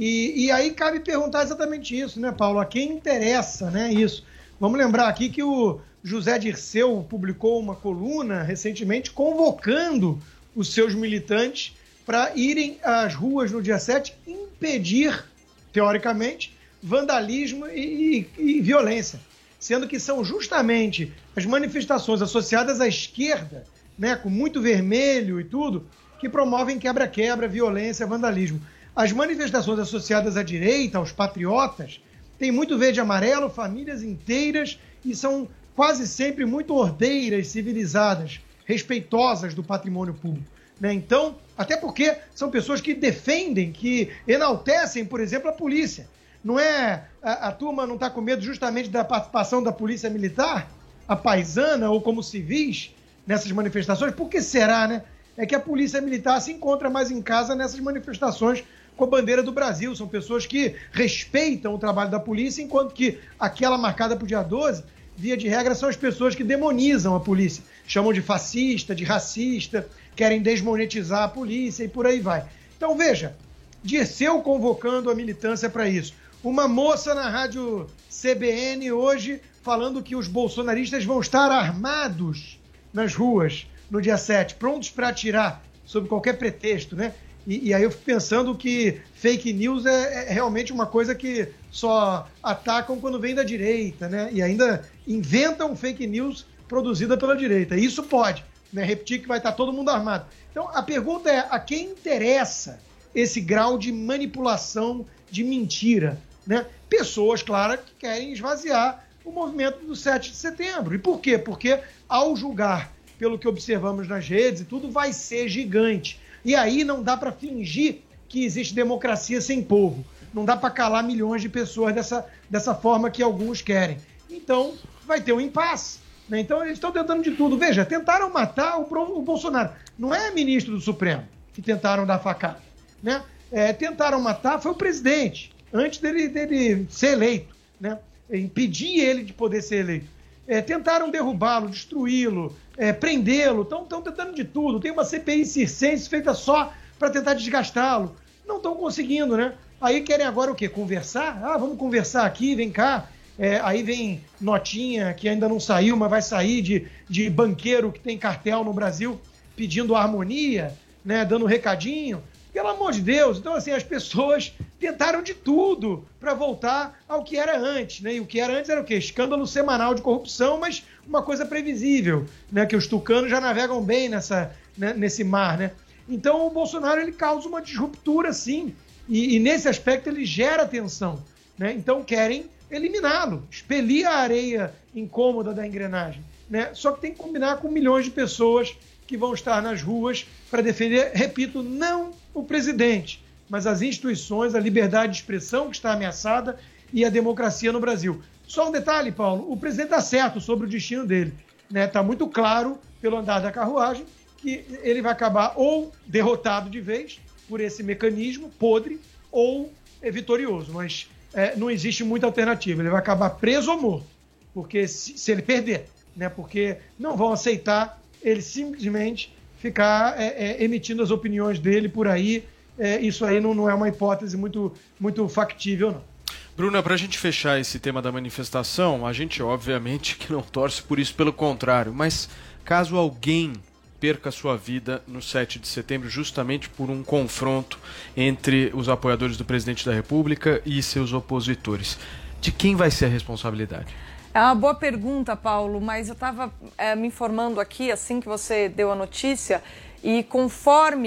E aí cabe perguntar exatamente isso, né, Paulo? A quem interessa, né, isso? Vamos lembrar aqui que o José Dirceu publicou uma coluna recentemente convocando os seus militantes para irem às ruas no dia 7 impedir, teoricamente, vandalismo e violência. Sendo que são justamente as manifestações associadas à esquerda, né, com muito vermelho e tudo, que promovem quebra-quebra, violência, vandalismo. As manifestações associadas à direita, aos patriotas, têm muito verde e amarelo, famílias inteiras e são quase sempre muito ordeiras, civilizadas, respeitosas do patrimônio público, né? Então, até porque são pessoas que defendem, que enaltecem, por exemplo, a polícia. Não é a turma não está com medo justamente da participação da polícia militar, a paisana ou como civis nessas manifestações? Por que será, né? É que a polícia militar se encontra mais em casa nessas manifestações com a bandeira do Brasil. São pessoas que respeitam o trabalho da polícia, enquanto que aquela marcada para o dia 12, via de regra, são as pessoas que demonizam a polícia. Chamam de fascista, de racista, querem desmonetizar a polícia e por aí vai. Então, veja, Dirceu convocando a militância para isso. Uma moça na rádio CBN hoje falando que os bolsonaristas vão estar armados nas ruas no dia 7, prontos para atirar sob qualquer pretexto, né? E aí eu fico pensando que fake news é realmente uma coisa que só atacam quando vem da direita, né? E ainda inventam fake news produzida pela direita. E isso pode, né? Repetir que vai estar todo mundo armado. Então a pergunta é, a quem interessa esse grau de manipulação, de mentira, né? Pessoas, claro, que querem esvaziar o movimento do 7 de setembro. E por quê? Porque ao julgar pelo que observamos nas redes e tudo, vai ser gigante. E aí não dá para fingir que existe democracia sem povo. Não dá para calar milhões de pessoas dessa forma que alguns querem. Então, vai ter um impasse, né? Então, eles estão tentando de tudo. Veja, tentaram matar o Bolsonaro. Não é ministro do Supremo que tentaram dar facada, né? Tentaram matar foi o presidente, antes dele ser eleito, né? Impedir ele de poder ser eleito. Tentaram derrubá-lo, destruí-lo, prendê-lo, estão tentando de tudo. Tem uma CPI circense feita só para tentar desgastá-lo. Não estão conseguindo, né? Aí querem agora o quê? Conversar? Ah, vamos conversar aqui, vem cá. Aí vem notinha que ainda não saiu, mas vai sair de banqueiro que tem cartel no Brasil pedindo harmonia, né? Dando recadinho. Pelo amor de Deus. Então, assim, as pessoas tentaram de tudo para voltar ao que era antes, né? E o que era antes era o quê? Escândalo semanal de corrupção, mas uma coisa previsível, né? Que os tucanos já navegam bem nesse mar, né? Então, o Bolsonaro, ele causa uma disruptura, sim. E nesse aspecto, ele gera tensão, né? Então, querem eliminá-lo, expelir a areia incômoda da engrenagem, né? Só que tem que combinar com milhões de pessoas que vão estar nas ruas para defender, repito, não o presidente, mas as instituições, a liberdade de expressão que está ameaçada e a democracia no Brasil. Só um detalhe, Paulo, o presidente está certo sobre o destino dele, né? Está muito claro, pelo andar da carruagem, que ele vai acabar ou derrotado de vez por esse mecanismo podre ou vitorioso, mas não existe muita alternativa. Ele vai acabar preso ou morto, porque se ele perder, né? Porque não vão aceitar ele simplesmente ficar emitindo as opiniões dele por aí. Isso aí não é uma hipótese muito, muito factível, não. Bruna, para a gente fechar esse tema da manifestação, a gente obviamente que não torce por isso, pelo contrário, mas caso alguém perca sua vida no 7 de setembro justamente por um confronto entre os apoiadores do presidente da República e seus opositores, de quem vai ser a responsabilidade? É uma boa pergunta, Paulo, mas eu estava me informando aqui, assim que você deu a notícia, e conforme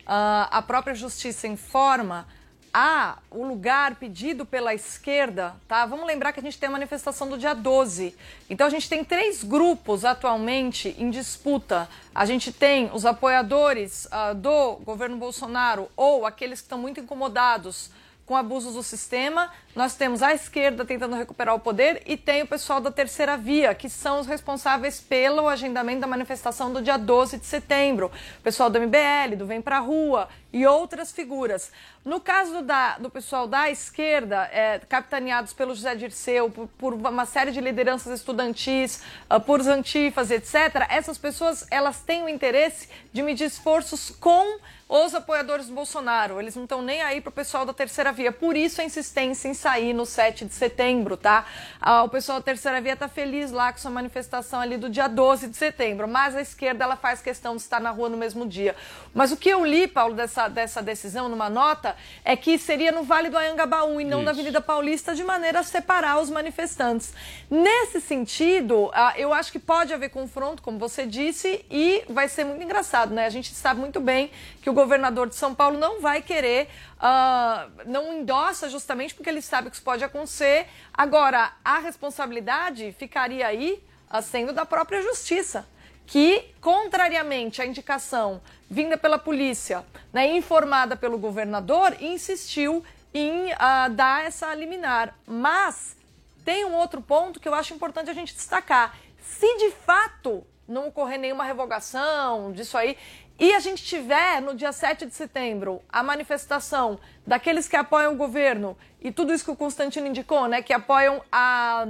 a própria justiça informa o lugar pedido pela esquerda, tá? Vamos lembrar que a gente tem a manifestação do dia 12. Então a gente tem 3 grupos atualmente em disputa. A gente tem os apoiadores do governo Bolsonaro ou aqueles que estão muito incomodados com abusos do sistema. Nós temos a esquerda tentando recuperar o poder e tem o pessoal da terceira via, que são os responsáveis pelo agendamento da manifestação do dia 12 de setembro. O pessoal do MBL, do Vem Pra Rua e outras figuras. No caso do pessoal da esquerda, capitaneados pelo José Dirceu, por uma série de lideranças estudantis, por antifas, etc., essas pessoas elas têm o interesse de medir esforços com os apoiadores do Bolsonaro. Eles não estão nem aí para o pessoal da terceira via. Por isso a insistência em sair no 7 de setembro, tá? O pessoal da terceira via está feliz lá com sua manifestação ali do dia 12 de setembro, mas a esquerda ela faz questão de estar na rua no mesmo dia. Mas o que eu li, Paulo, dessa decisão numa nota é que seria no Vale do Anhangabaú e não na Avenida Paulista, de maneira a separar os manifestantes. Nesse sentido, eu acho que pode haver confronto, como você disse, e vai ser muito engraçado, né? A gente sabe muito bem que o governador de São Paulo não vai querer, não endossa justamente porque ele sabe que isso pode acontecer. Agora, a responsabilidade ficaria aí sendo da própria justiça, que, contrariamente à indicação vinda pela polícia, né, informada pelo governador, insistiu em dar essa liminar. Mas tem um outro ponto que eu acho importante a gente destacar. Se de fato não ocorrer nenhuma revogação disso aí, e a gente tiver, no dia 7 de setembro, a manifestação daqueles que apoiam o governo, e tudo isso que o Constantino indicou, né, que apoiam a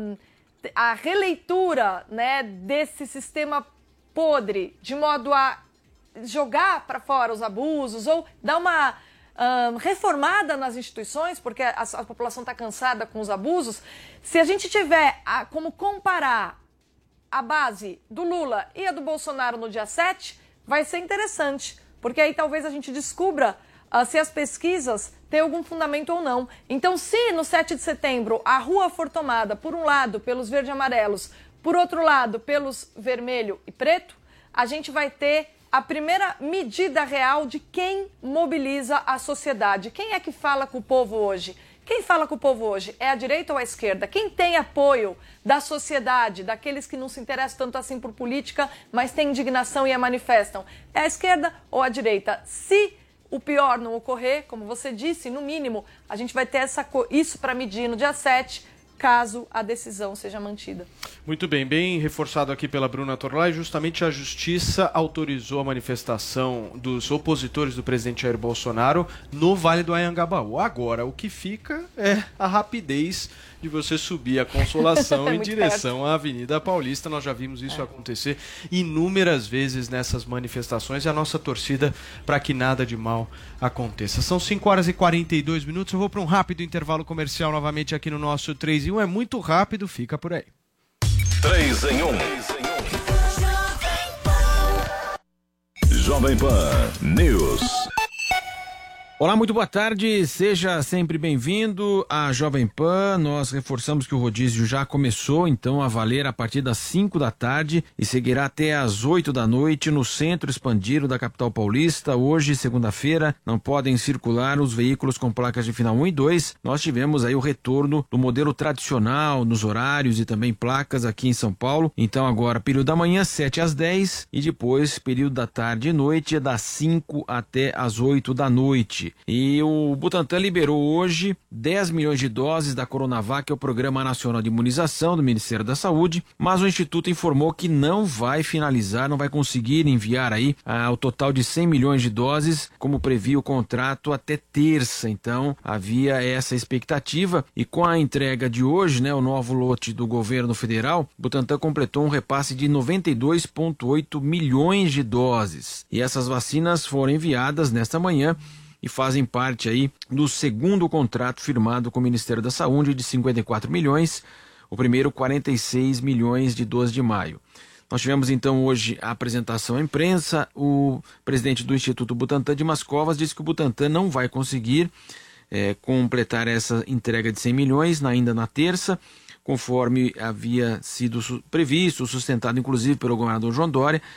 releitura, né, desse sistema podre, de modo a jogar para fora os abusos ou dar uma reformada nas instituições, porque a população está cansada com os abusos. Se a gente tiver como comparar a base do Lula e a do Bolsonaro no dia 7, vai ser interessante, porque aí talvez a gente descubra se as pesquisas têm algum fundamento ou não. Então, se no 7 de setembro a rua for tomada, por um lado, pelos verde e amarelos, por outro lado, pelos vermelho e preto, a gente vai ter a primeira medida real de quem mobiliza a sociedade. Quem é que fala com o povo hoje? Quem fala com o povo hoje? É a direita ou a esquerda? Quem tem apoio da sociedade, daqueles que não se interessam tanto assim por política, mas têm indignação e a manifestam? É a esquerda ou a direita? Se o pior não ocorrer, como você disse, no mínimo, a gente vai ter isso para medir no dia 7, caso a decisão seja mantida. Muito bem, bem reforçado aqui pela Bruna Torlai, justamente a Justiça autorizou a manifestação dos opositores do presidente Jair Bolsonaro no Vale do Anhangabaú. Agora, o que fica é a rapidez de você subir a Consolação em direção à Avenida Paulista. Nós já vimos isso acontecer inúmeras vezes nessas manifestações e a nossa torcida para que nada de mal aconteça. São 5 horas e 42 minutos, eu vou para um rápido intervalo comercial novamente aqui no nosso 3 em 1. É muito rápido, fica por aí. 3 em 1. Jovem Pan News. Olá, muito boa tarde, seja sempre bem-vindo à Jovem Pan. Nós reforçamos que o rodízio já começou, então, a valer a partir das 5 da tarde e seguirá até às 8 da noite no centro expandido da capital paulista. Hoje, segunda-feira, não podem circular os veículos com placas de final 1 e 2. Nós tivemos aí o retorno do modelo tradicional nos horários e também placas aqui em São Paulo. Então, agora, período da manhã, 7 às 10 e depois, período da tarde e noite, das 5 até às 8 da noite. E o Butantan liberou hoje 10 milhões de doses da Coronavac, que é o Programa Nacional de Imunização do Ministério da Saúde, mas o Instituto informou que não vai finalizar, não vai conseguir enviar aí o total de 100 milhões de doses, como previa o contrato, até terça. Então, havia essa expectativa e com a entrega de hoje, né, o novo lote do governo federal, o Butantan completou um repasse de 92,8 milhões de doses. E essas vacinas foram enviadas nesta manhã e fazem parte aí do segundo contrato firmado com o Ministério da Saúde de 54 milhões, o primeiro 46 milhões de 12 de maio. Nós tivemos então hoje a apresentação à imprensa. O presidente do Instituto Butantan, Dimas Covas, disse que o Butantan não vai conseguir completar essa entrega de 100 milhões ainda na terça, conforme havia sido previsto, sustentado inclusive pelo governador João Dória.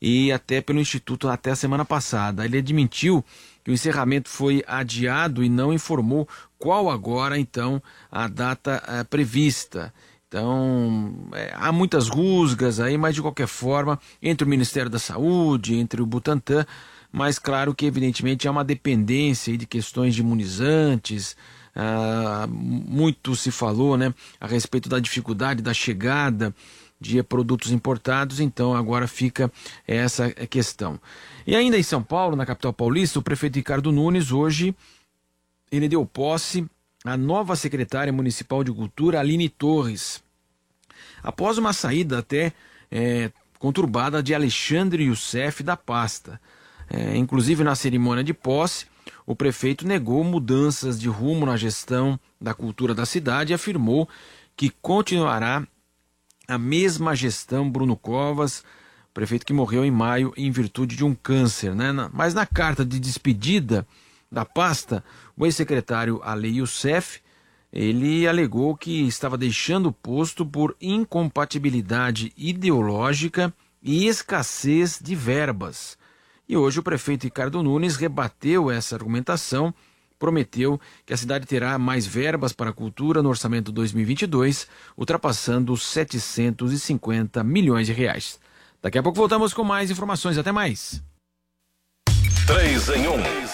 e até pelo Instituto até a semana passada. Ele admitiu que o encerramento foi adiado e não informou qual agora, então, a data prevista. Então, há muitas rusgas aí, mas de qualquer forma, entre o Ministério da Saúde, entre o Butantan, mas claro que evidentemente há uma dependência aí de questões de imunizantes. Muito se falou, né, a respeito da dificuldade da chegada de produtos importados, então agora fica essa questão. E ainda em São Paulo, na capital paulista, o prefeito Ricardo Nunes, hoje, ele deu posse à nova secretária municipal de Cultura, Aline Torres, após uma saída até conturbada de Alexandre Youssef da pasta. Inclusive na cerimônia de posse, o prefeito negou mudanças de rumo na gestão da cultura da cidade e afirmou que continuará a mesma gestão Bruno Covas, prefeito que morreu em maio em virtude de um câncer, né? Mas na carta de despedida da pasta, o ex-secretário Ale Youssef, ele alegou que estava deixando o posto por incompatibilidade ideológica e escassez de verbas. E hoje o prefeito Ricardo Nunes rebateu essa argumentação, prometeu que a cidade terá mais verbas para a cultura no orçamento 2022, ultrapassando os 750 milhões de reais. Daqui a pouco voltamos com mais informações. Até mais. 3 em 1.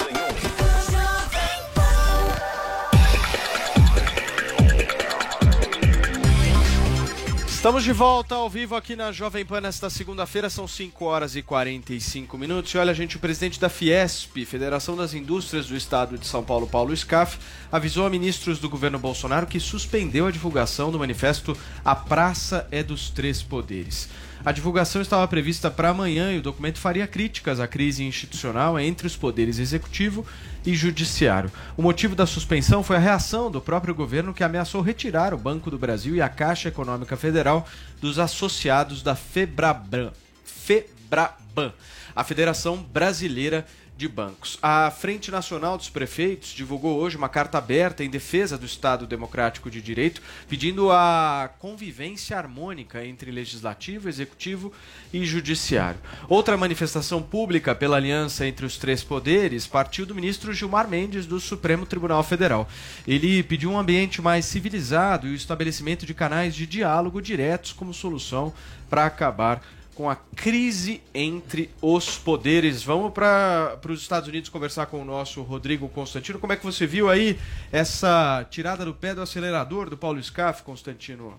Estamos de volta ao vivo aqui na Jovem Pan nesta segunda-feira, são 5 horas e 45 minutos. E olha, gente, o presidente da Fiesp, Federação das Indústrias do Estado de São Paulo, Paulo Scaff, avisou a ministros do governo Bolsonaro que suspendeu a divulgação do manifesto A Praça é dos Três Poderes. A divulgação estava prevista para amanhã e o documento faria críticas à crise institucional entre os poderes executivo e judiciário. O motivo da suspensão foi a reação do próprio governo, que ameaçou retirar o Banco do Brasil e a Caixa Econômica Federal dos associados da FEBRABAN, a Federação Brasileira de Bancos. A Frente Nacional dos Prefeitos divulgou hoje uma carta aberta em defesa do Estado Democrático de Direito, pedindo a convivência harmônica entre Legislativo, Executivo e Judiciário. Outra manifestação pública pela aliança entre os três poderes partiu do ministro Gilmar Mendes, do Supremo Tribunal Federal. Ele pediu um ambiente mais civilizado e o estabelecimento de canais de diálogo diretos como solução para acabar com a crise entre os poderes. Vamos para os Estados Unidos conversar com o nosso Rodrigo Constantino. Como é que você viu aí essa tirada do pé do acelerador do Paulo Scaff, Constantino?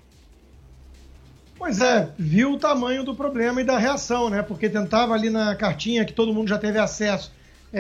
Pois é, viu o tamanho do problema e da reação, né? Porque tentava ali na cartinha que todo mundo já teve acesso,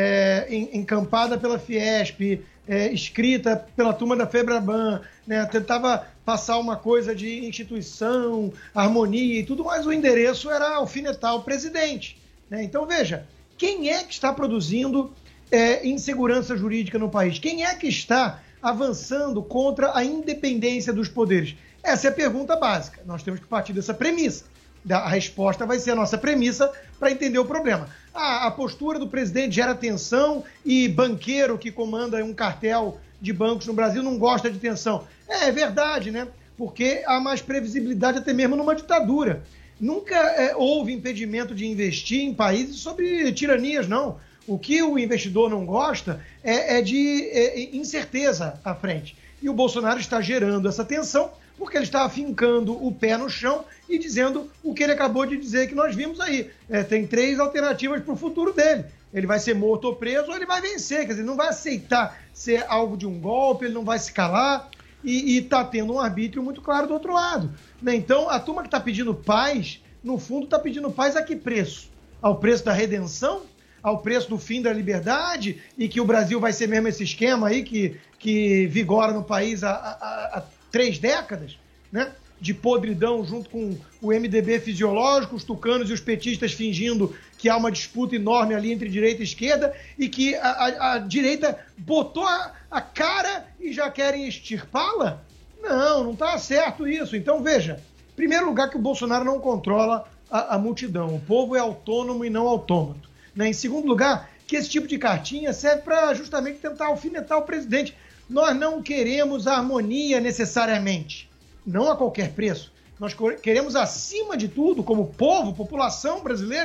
encampada pela Fiesp, escrita pela turma da FEBRABAN, né? Tentava passar uma coisa de instituição, harmonia e tudo, mas o endereço era alfinetar o presidente, né? Então, veja, quem é que está produzindo insegurança jurídica no país? Quem é que está avançando contra a independência dos poderes? Essa é a pergunta básica. Nós temos que partir dessa premissa. A resposta vai ser a nossa premissa para entender o problema. A postura do presidente gera tensão e banqueiro que comanda um cartel de bancos no Brasil não gosta de tensão. É verdade, né? Porque há mais previsibilidade até mesmo numa ditadura. Nunca houve impedimento de investir em países sob tiranias, não. O que o investidor não gosta é de incerteza à frente. E o Bolsonaro está gerando essa tensão porque ele está afincando o pé no chão e dizendo o que ele acabou de dizer que nós vimos aí. Tem 3 alternativas para o futuro dele. Ele vai ser morto ou preso ou ele vai vencer. Quer dizer, ele não vai aceitar ser alvo de um golpe, ele não vai se calar e está tendo um arbítrio muito claro do outro lado, né? Então, a turma que está pedindo paz, no fundo, está pedindo paz a que preço? Ao preço da redenção? Ao preço do fim da liberdade? E que o Brasil vai ser mesmo esse esquema aí que vigora no país há 3 décadas, né? De podridão junto com o MDB fisiológico, os tucanos e os petistas fingindo que há uma disputa enorme ali entre direita e esquerda e que a direita botou a cara e já querem extirpá-la? Não está certo isso. Então, veja, em primeiro lugar que o Bolsonaro não controla a multidão. O povo é autônomo e não autômato, né? Em segundo lugar, que esse tipo de cartinha serve para justamente tentar alfinetar o presidente. Nós não queremos harmonia necessariamente. Não a qualquer preço. Nós queremos, acima de tudo, como povo, população brasileira,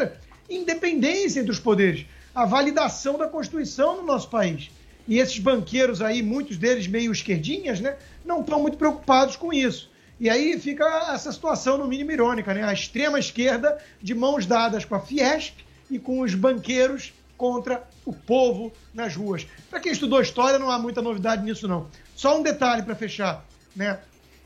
independência entre os poderes, a validação da Constituição no nosso país. E esses banqueiros aí, muitos deles meio esquerdinhas, né, não estão muito preocupados com isso. E aí fica essa situação, no mínimo, irônica, né? A extrema esquerda de mãos dadas com a Fiesp e com os banqueiros contra o povo nas ruas. Para quem estudou história, não há muita novidade nisso, não. Só um detalhe para fechar, né?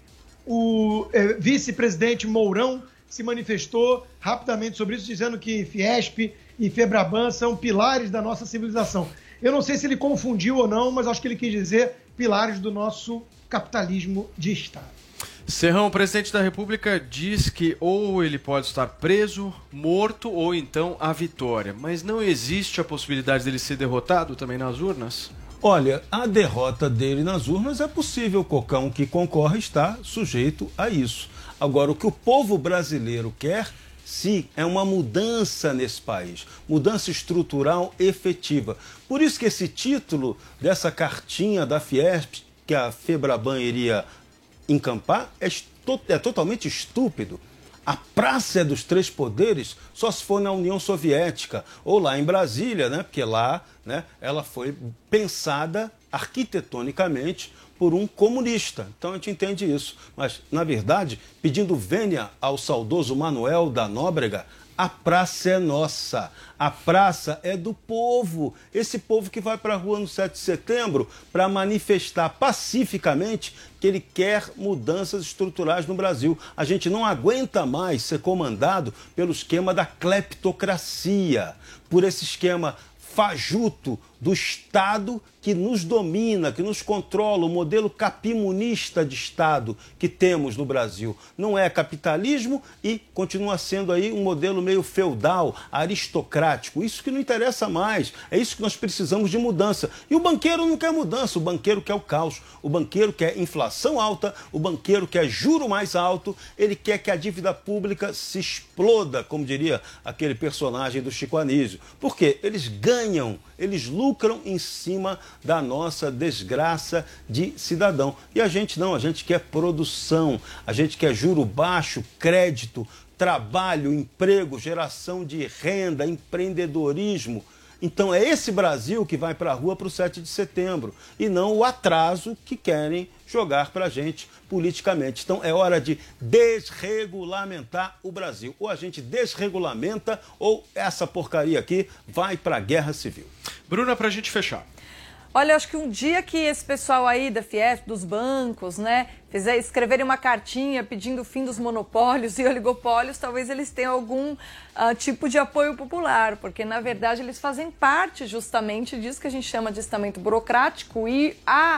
O vice-presidente Mourão se manifestou rapidamente sobre isso, dizendo que Fiesp e Febraban são pilares da nossa civilização. Eu não sei se ele confundiu ou não, mas acho que ele quis dizer pilares do nosso capitalismo de Estado. Serrão, o presidente da República diz que ou ele pode estar preso, morto ou então a vitória. Mas não existe a possibilidade dele ser derrotado também nas urnas? Olha, a derrota dele nas urnas é possível. Qualquer um que concorre está sujeito a isso. Agora, o que o povo brasileiro quer, sim, é uma mudança nesse país. Mudança estrutural efetiva. Por isso que esse título dessa cartinha da Fiesp, que a Febraban iria encampar, é totalmente estúpido. A praça é dos três poderes só se for na União Soviética ou lá em Brasília, né? Porque lá, né, ela foi pensada arquitetonicamente por um comunista. Então a gente entende isso. Mas, na verdade, pedindo vênia ao saudoso Manuel da Nóbrega, a praça é nossa, a praça é do povo. Esse povo que vai para a rua no 7 de setembro para manifestar pacificamente que ele quer mudanças estruturais no Brasil. A gente não aguenta mais ser comandado pelo esquema da cleptocracia, por esse esquema fajuto do Estado que nos domina, que nos controla, o modelo capimunista de Estado que temos no Brasil. Não é capitalismo e continua sendo aí um modelo meio feudal, aristocrático. Isso que não interessa mais, é isso que nós precisamos de mudança. E o banqueiro não quer mudança, o banqueiro quer o caos, o banqueiro quer inflação alta, o banqueiro quer juro mais alto, ele quer que a dívida pública se exploda, como diria aquele personagem do Chico Anísio. Por quê? Eles ganham, eles lucram em cima da nossa desgraça de cidadão. E a gente não, a gente quer produção, a gente quer juro baixo, crédito, trabalho, emprego, geração de renda, empreendedorismo. Então é esse Brasil que vai para a rua para o 7 de setembro e não o atraso que querem jogar para a gente politicamente. Então é hora de desregulamentar o Brasil. Ou a gente desregulamenta ou essa porcaria aqui vai para a guerra civil. Bruna, para a gente fechar. Olha, acho que um dia que esse pessoal aí da Fiesp, dos bancos, né, escreverem uma cartinha pedindo o fim dos monopólios e oligopólios, talvez eles tenham algum tipo de apoio popular, porque, na verdade, eles fazem parte justamente disso que a gente chama de estamento burocrático e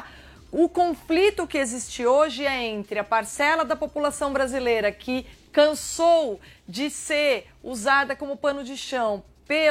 o conflito que existe hoje é entre a parcela da população brasileira que cansou de ser usada como pano de chão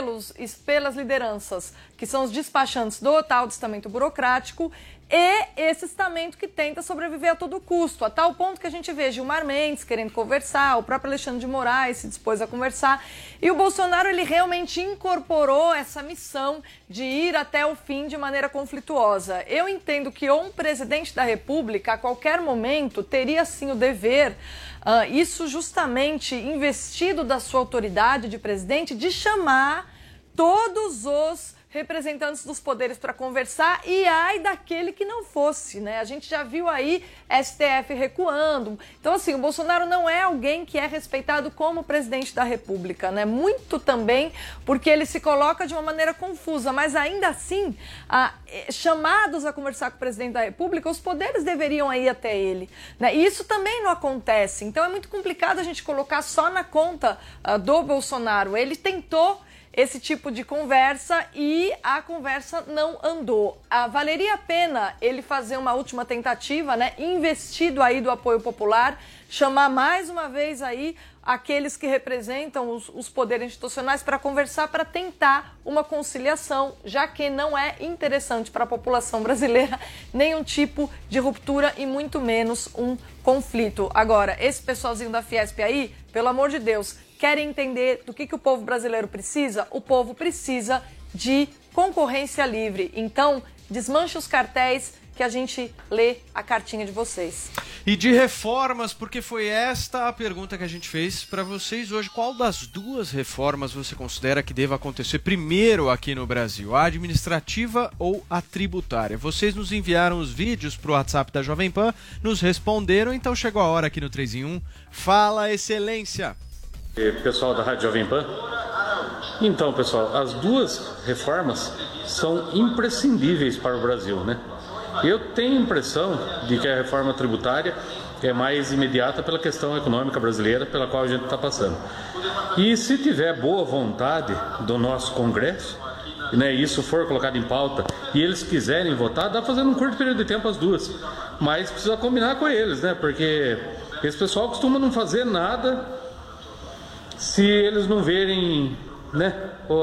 pelas lideranças, que são os despachantes do tal do estamento burocrático, e esse estamento que tenta sobreviver a todo custo, a tal ponto que a gente vê Gilmar Mendes querendo conversar, o próprio Alexandre de Moraes se dispôs a conversar, e o Bolsonaro ele realmente incorporou essa missão de ir até o fim de maneira conflituosa. Eu entendo que um presidente da República, a qualquer momento, teria sim o dever, isso justamente investido da sua autoridade de presidente, de chamar todos os representantes dos poderes para conversar e ai daquele que não fosse, né? A gente já viu aí STF recuando. Então, assim, o Bolsonaro não é alguém que é respeitado como presidente da República, né? Muito também porque ele se coloca de uma maneira confusa, mas ainda assim, chamados a conversar com o presidente da República, os poderes deveriam ir até ele, né? E isso também não acontece. Então, é muito complicado a gente colocar só na conta do Bolsonaro. Ele tentou esse tipo de conversa e a conversa não andou. Valeria a pena ele fazer uma última tentativa, né, investido aí do apoio popular, chamar mais uma vez aí aqueles que representam os poderes institucionais para conversar, para tentar uma conciliação, já que não é interessante para a população brasileira nenhum tipo de ruptura e muito menos um conflito. Agora, esse pessoalzinho da Fiesp aí, pelo amor de Deus, querem entender do que o povo brasileiro precisa? O povo precisa de concorrência livre. Então, desmanche os cartéis, que a gente lê a cartinha de vocês. E de reformas, porque foi esta a pergunta que a gente fez para vocês hoje. Qual das duas reformas você considera que deva acontecer primeiro aqui no Brasil? A administrativa ou a tributária? Vocês nos enviaram os vídeos para o WhatsApp da Jovem Pan, nos responderam, então chegou a hora aqui no 3 em 1. Fala, Excelência! Pessoal da Rádio Jovem Pan. Então, pessoal, as duas reformas são imprescindíveis para o Brasil, né? Eu tenho a impressão de que a reforma tributária é mais imediata pela questão econômica brasileira pela qual a gente está passando. E se tiver boa vontade do nosso Congresso, né, isso for colocado em pauta e eles quiserem votar, dá fazendo um curto período de tempo as duas. Mas precisa combinar com eles, né? Porque esse pessoal costuma não fazer nada se eles não verem, né,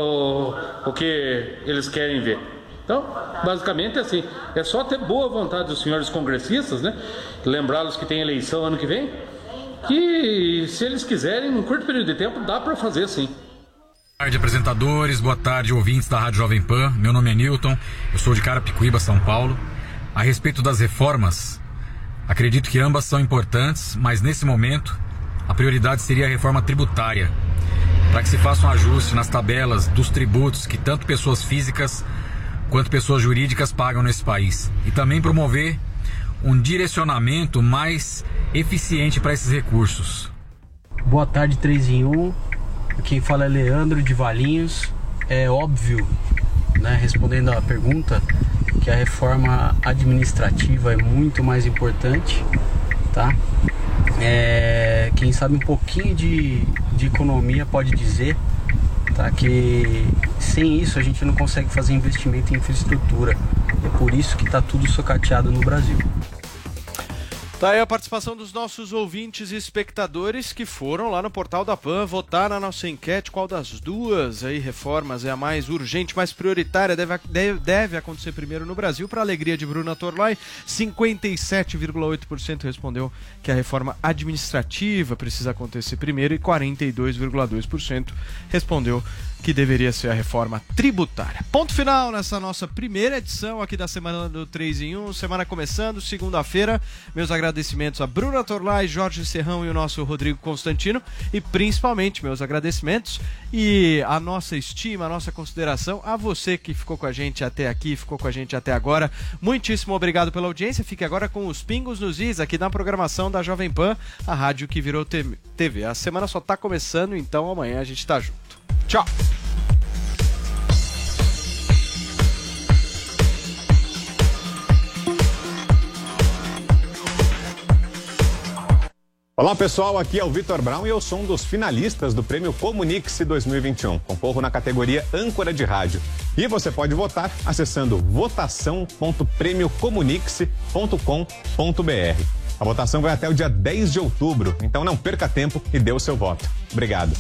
o que eles querem ver. Então, basicamente é assim, é só ter boa vontade dos senhores congressistas, né, lembrá-los que tem eleição ano que vem, que se eles quiserem, num curto período de tempo, dá para fazer sim. Boa tarde, apresentadores, boa tarde, ouvintes da Rádio Jovem Pan. Meu nome é Newton, eu sou de Carapicuíba, São Paulo. A respeito das reformas, acredito que ambas são importantes, mas nesse momento a prioridade seria a reforma tributária, para que se faça um ajuste nas tabelas dos tributos que tanto pessoas físicas quanto pessoas jurídicas pagam nesse país. E também promover um direcionamento mais eficiente para esses recursos. Boa tarde, 3 em 1. Quem fala é Leandro de Valinhos. É óbvio, né, respondendo à pergunta, que a reforma administrativa é muito mais importante, tá? Quem sabe um pouquinho de economia pode dizer, tá, que sem isso a gente não consegue fazer investimento em infraestrutura. É por isso que está tudo socateado no Brasil. Tá aí a participação dos nossos ouvintes e espectadores que foram lá no portal da PAN votar na nossa enquete. Qual das duas aí reformas é a mais urgente, mais prioritária, deve acontecer primeiro no Brasil? Para a alegria de Bruna Torlai, 57,8% respondeu que a reforma administrativa precisa acontecer primeiro e 42,2% respondeu que deveria ser a reforma tributária. Ponto final nessa nossa primeira edição aqui da semana do 3 em 1, semana começando, segunda-feira. Meus agradecimentos a Bruna Torlai, Jorge Serrão e o nosso Rodrigo Constantino, e principalmente meus agradecimentos e a nossa estima, a nossa consideração a você que ficou com a gente até aqui, ficou com a gente até agora. Muitíssimo obrigado pela audiência. Fique agora com os pingos nos is aqui na programação da Jovem Pan, a rádio que virou TV. A semana só está começando, então amanhã a gente está junto. Tchau! Olá pessoal, aqui é o Vitor Brown e eu sou um dos finalistas do Prêmio Comunique-se 2021. Concorro na categoria Âncora de Rádio. E você pode votar acessando votação.premiocomunique-se.com.br. A votação vai até o dia 10 de outubro, então não perca tempo e dê o seu voto. Obrigado.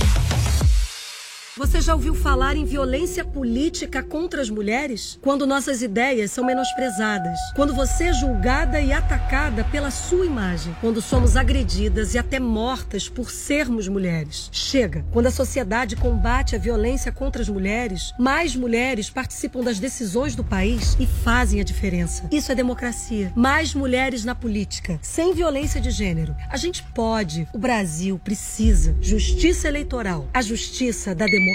Você já ouviu falar em violência política contra as mulheres? Quando nossas ideias são menosprezadas. Quando você é julgada e atacada pela sua imagem. Quando somos agredidas e até mortas por sermos mulheres. Chega! Quando a sociedade combate a violência contra as mulheres, mais mulheres participam das decisões do país e fazem a diferença. Isso é democracia. Mais mulheres na política. Sem violência de gênero. A gente pode. O Brasil precisa. Justiça eleitoral. A justiça da democracia.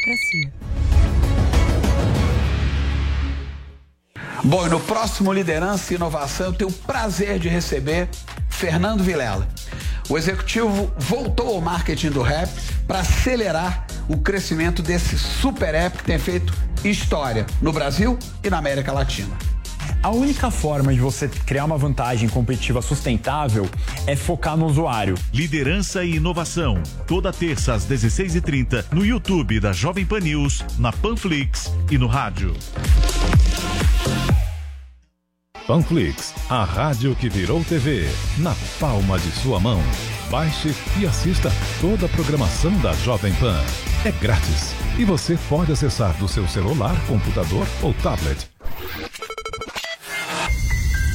Bom, e no próximo Liderança e Inovação eu tenho o prazer de receber Fernando Vilela. O executivo voltou ao marketing do rap para acelerar o crescimento desse super app que tem feito história no Brasil e na América Latina. A única forma de você criar uma vantagem competitiva sustentável é focar no usuário. Liderança e Inovação, toda terça às 16h30 no YouTube da Jovem Pan News, na Panflix e no rádio. Panflix, a rádio que virou TV, na palma de sua mão. Baixe e assista toda a programação da Jovem Pan. É grátis e você pode acessar do seu celular, computador ou tablet.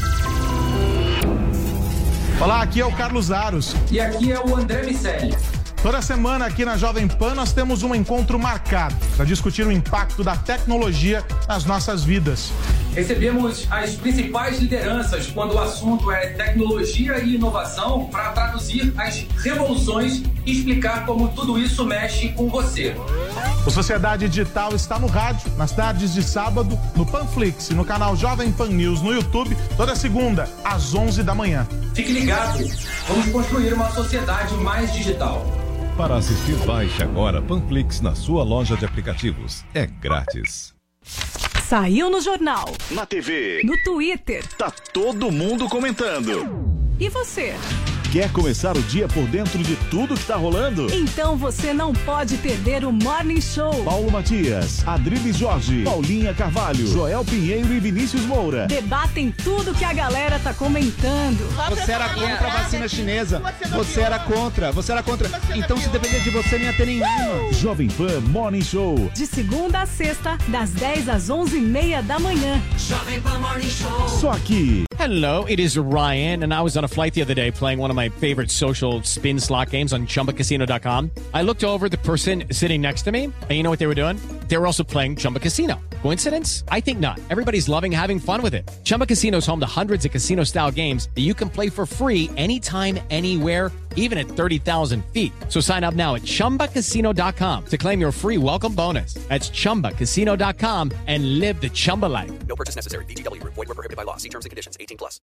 Olá, aqui é o Carlos Aros. E aqui é o André Miceli. Toda semana aqui na Jovem Pan nós temos um encontro marcado para discutir o impacto da tecnologia nas nossas vidas. Recebemos as principais lideranças quando o assunto é tecnologia e inovação para traduzir as revoluções e explicar como tudo isso mexe com você. O Sociedade Digital está no rádio, nas tardes de sábado, no Panflix e no canal Jovem Pan News no YouTube, toda segunda, às 11 da manhã. Fique ligado, vamos construir uma sociedade mais digital. Para assistir, baixe agora Panflix na sua loja de aplicativos. É grátis. Saiu no jornal, na TV, no Twitter. Tá todo mundo comentando. E você? Quer começar o dia por dentro de tudo que tá rolando? Então você não pode perder o Morning Show. Paulo Matias, Adriles Jorge, Paulinha Carvalho, Joel Pinheiro e Vinícius Moura debatem tudo que a galera tá comentando. Você era contra a vacina chinesa. Você era contra. Então, se depender de você, não ia ter nenhuma. Jovem Pan Morning Show. De segunda a sexta, das 10 às 11h30 da manhã. Jovem Pan Morning Show. Só aqui. Hello, it is Ryan, and I was on a flight the other day playing one of my favorite social spin slot games on ChumbaCasino.com. I looked over at the person sitting next to me, and you know what they were doing? They were also playing Chumba Casino. Coincidence? I think not. Everybody's loving having fun with it. Chumba Casino is home to hundreds of casino-style games that you can play for free anytime, anywhere, even at 30,000 feet. So sign up now at ChumbaCasino.com to claim your free welcome bonus. That's ChumbaCasino.com and live the Chumba life. No purchase necessary. VGW. Void where prohibited by law. See terms and conditions. 18+.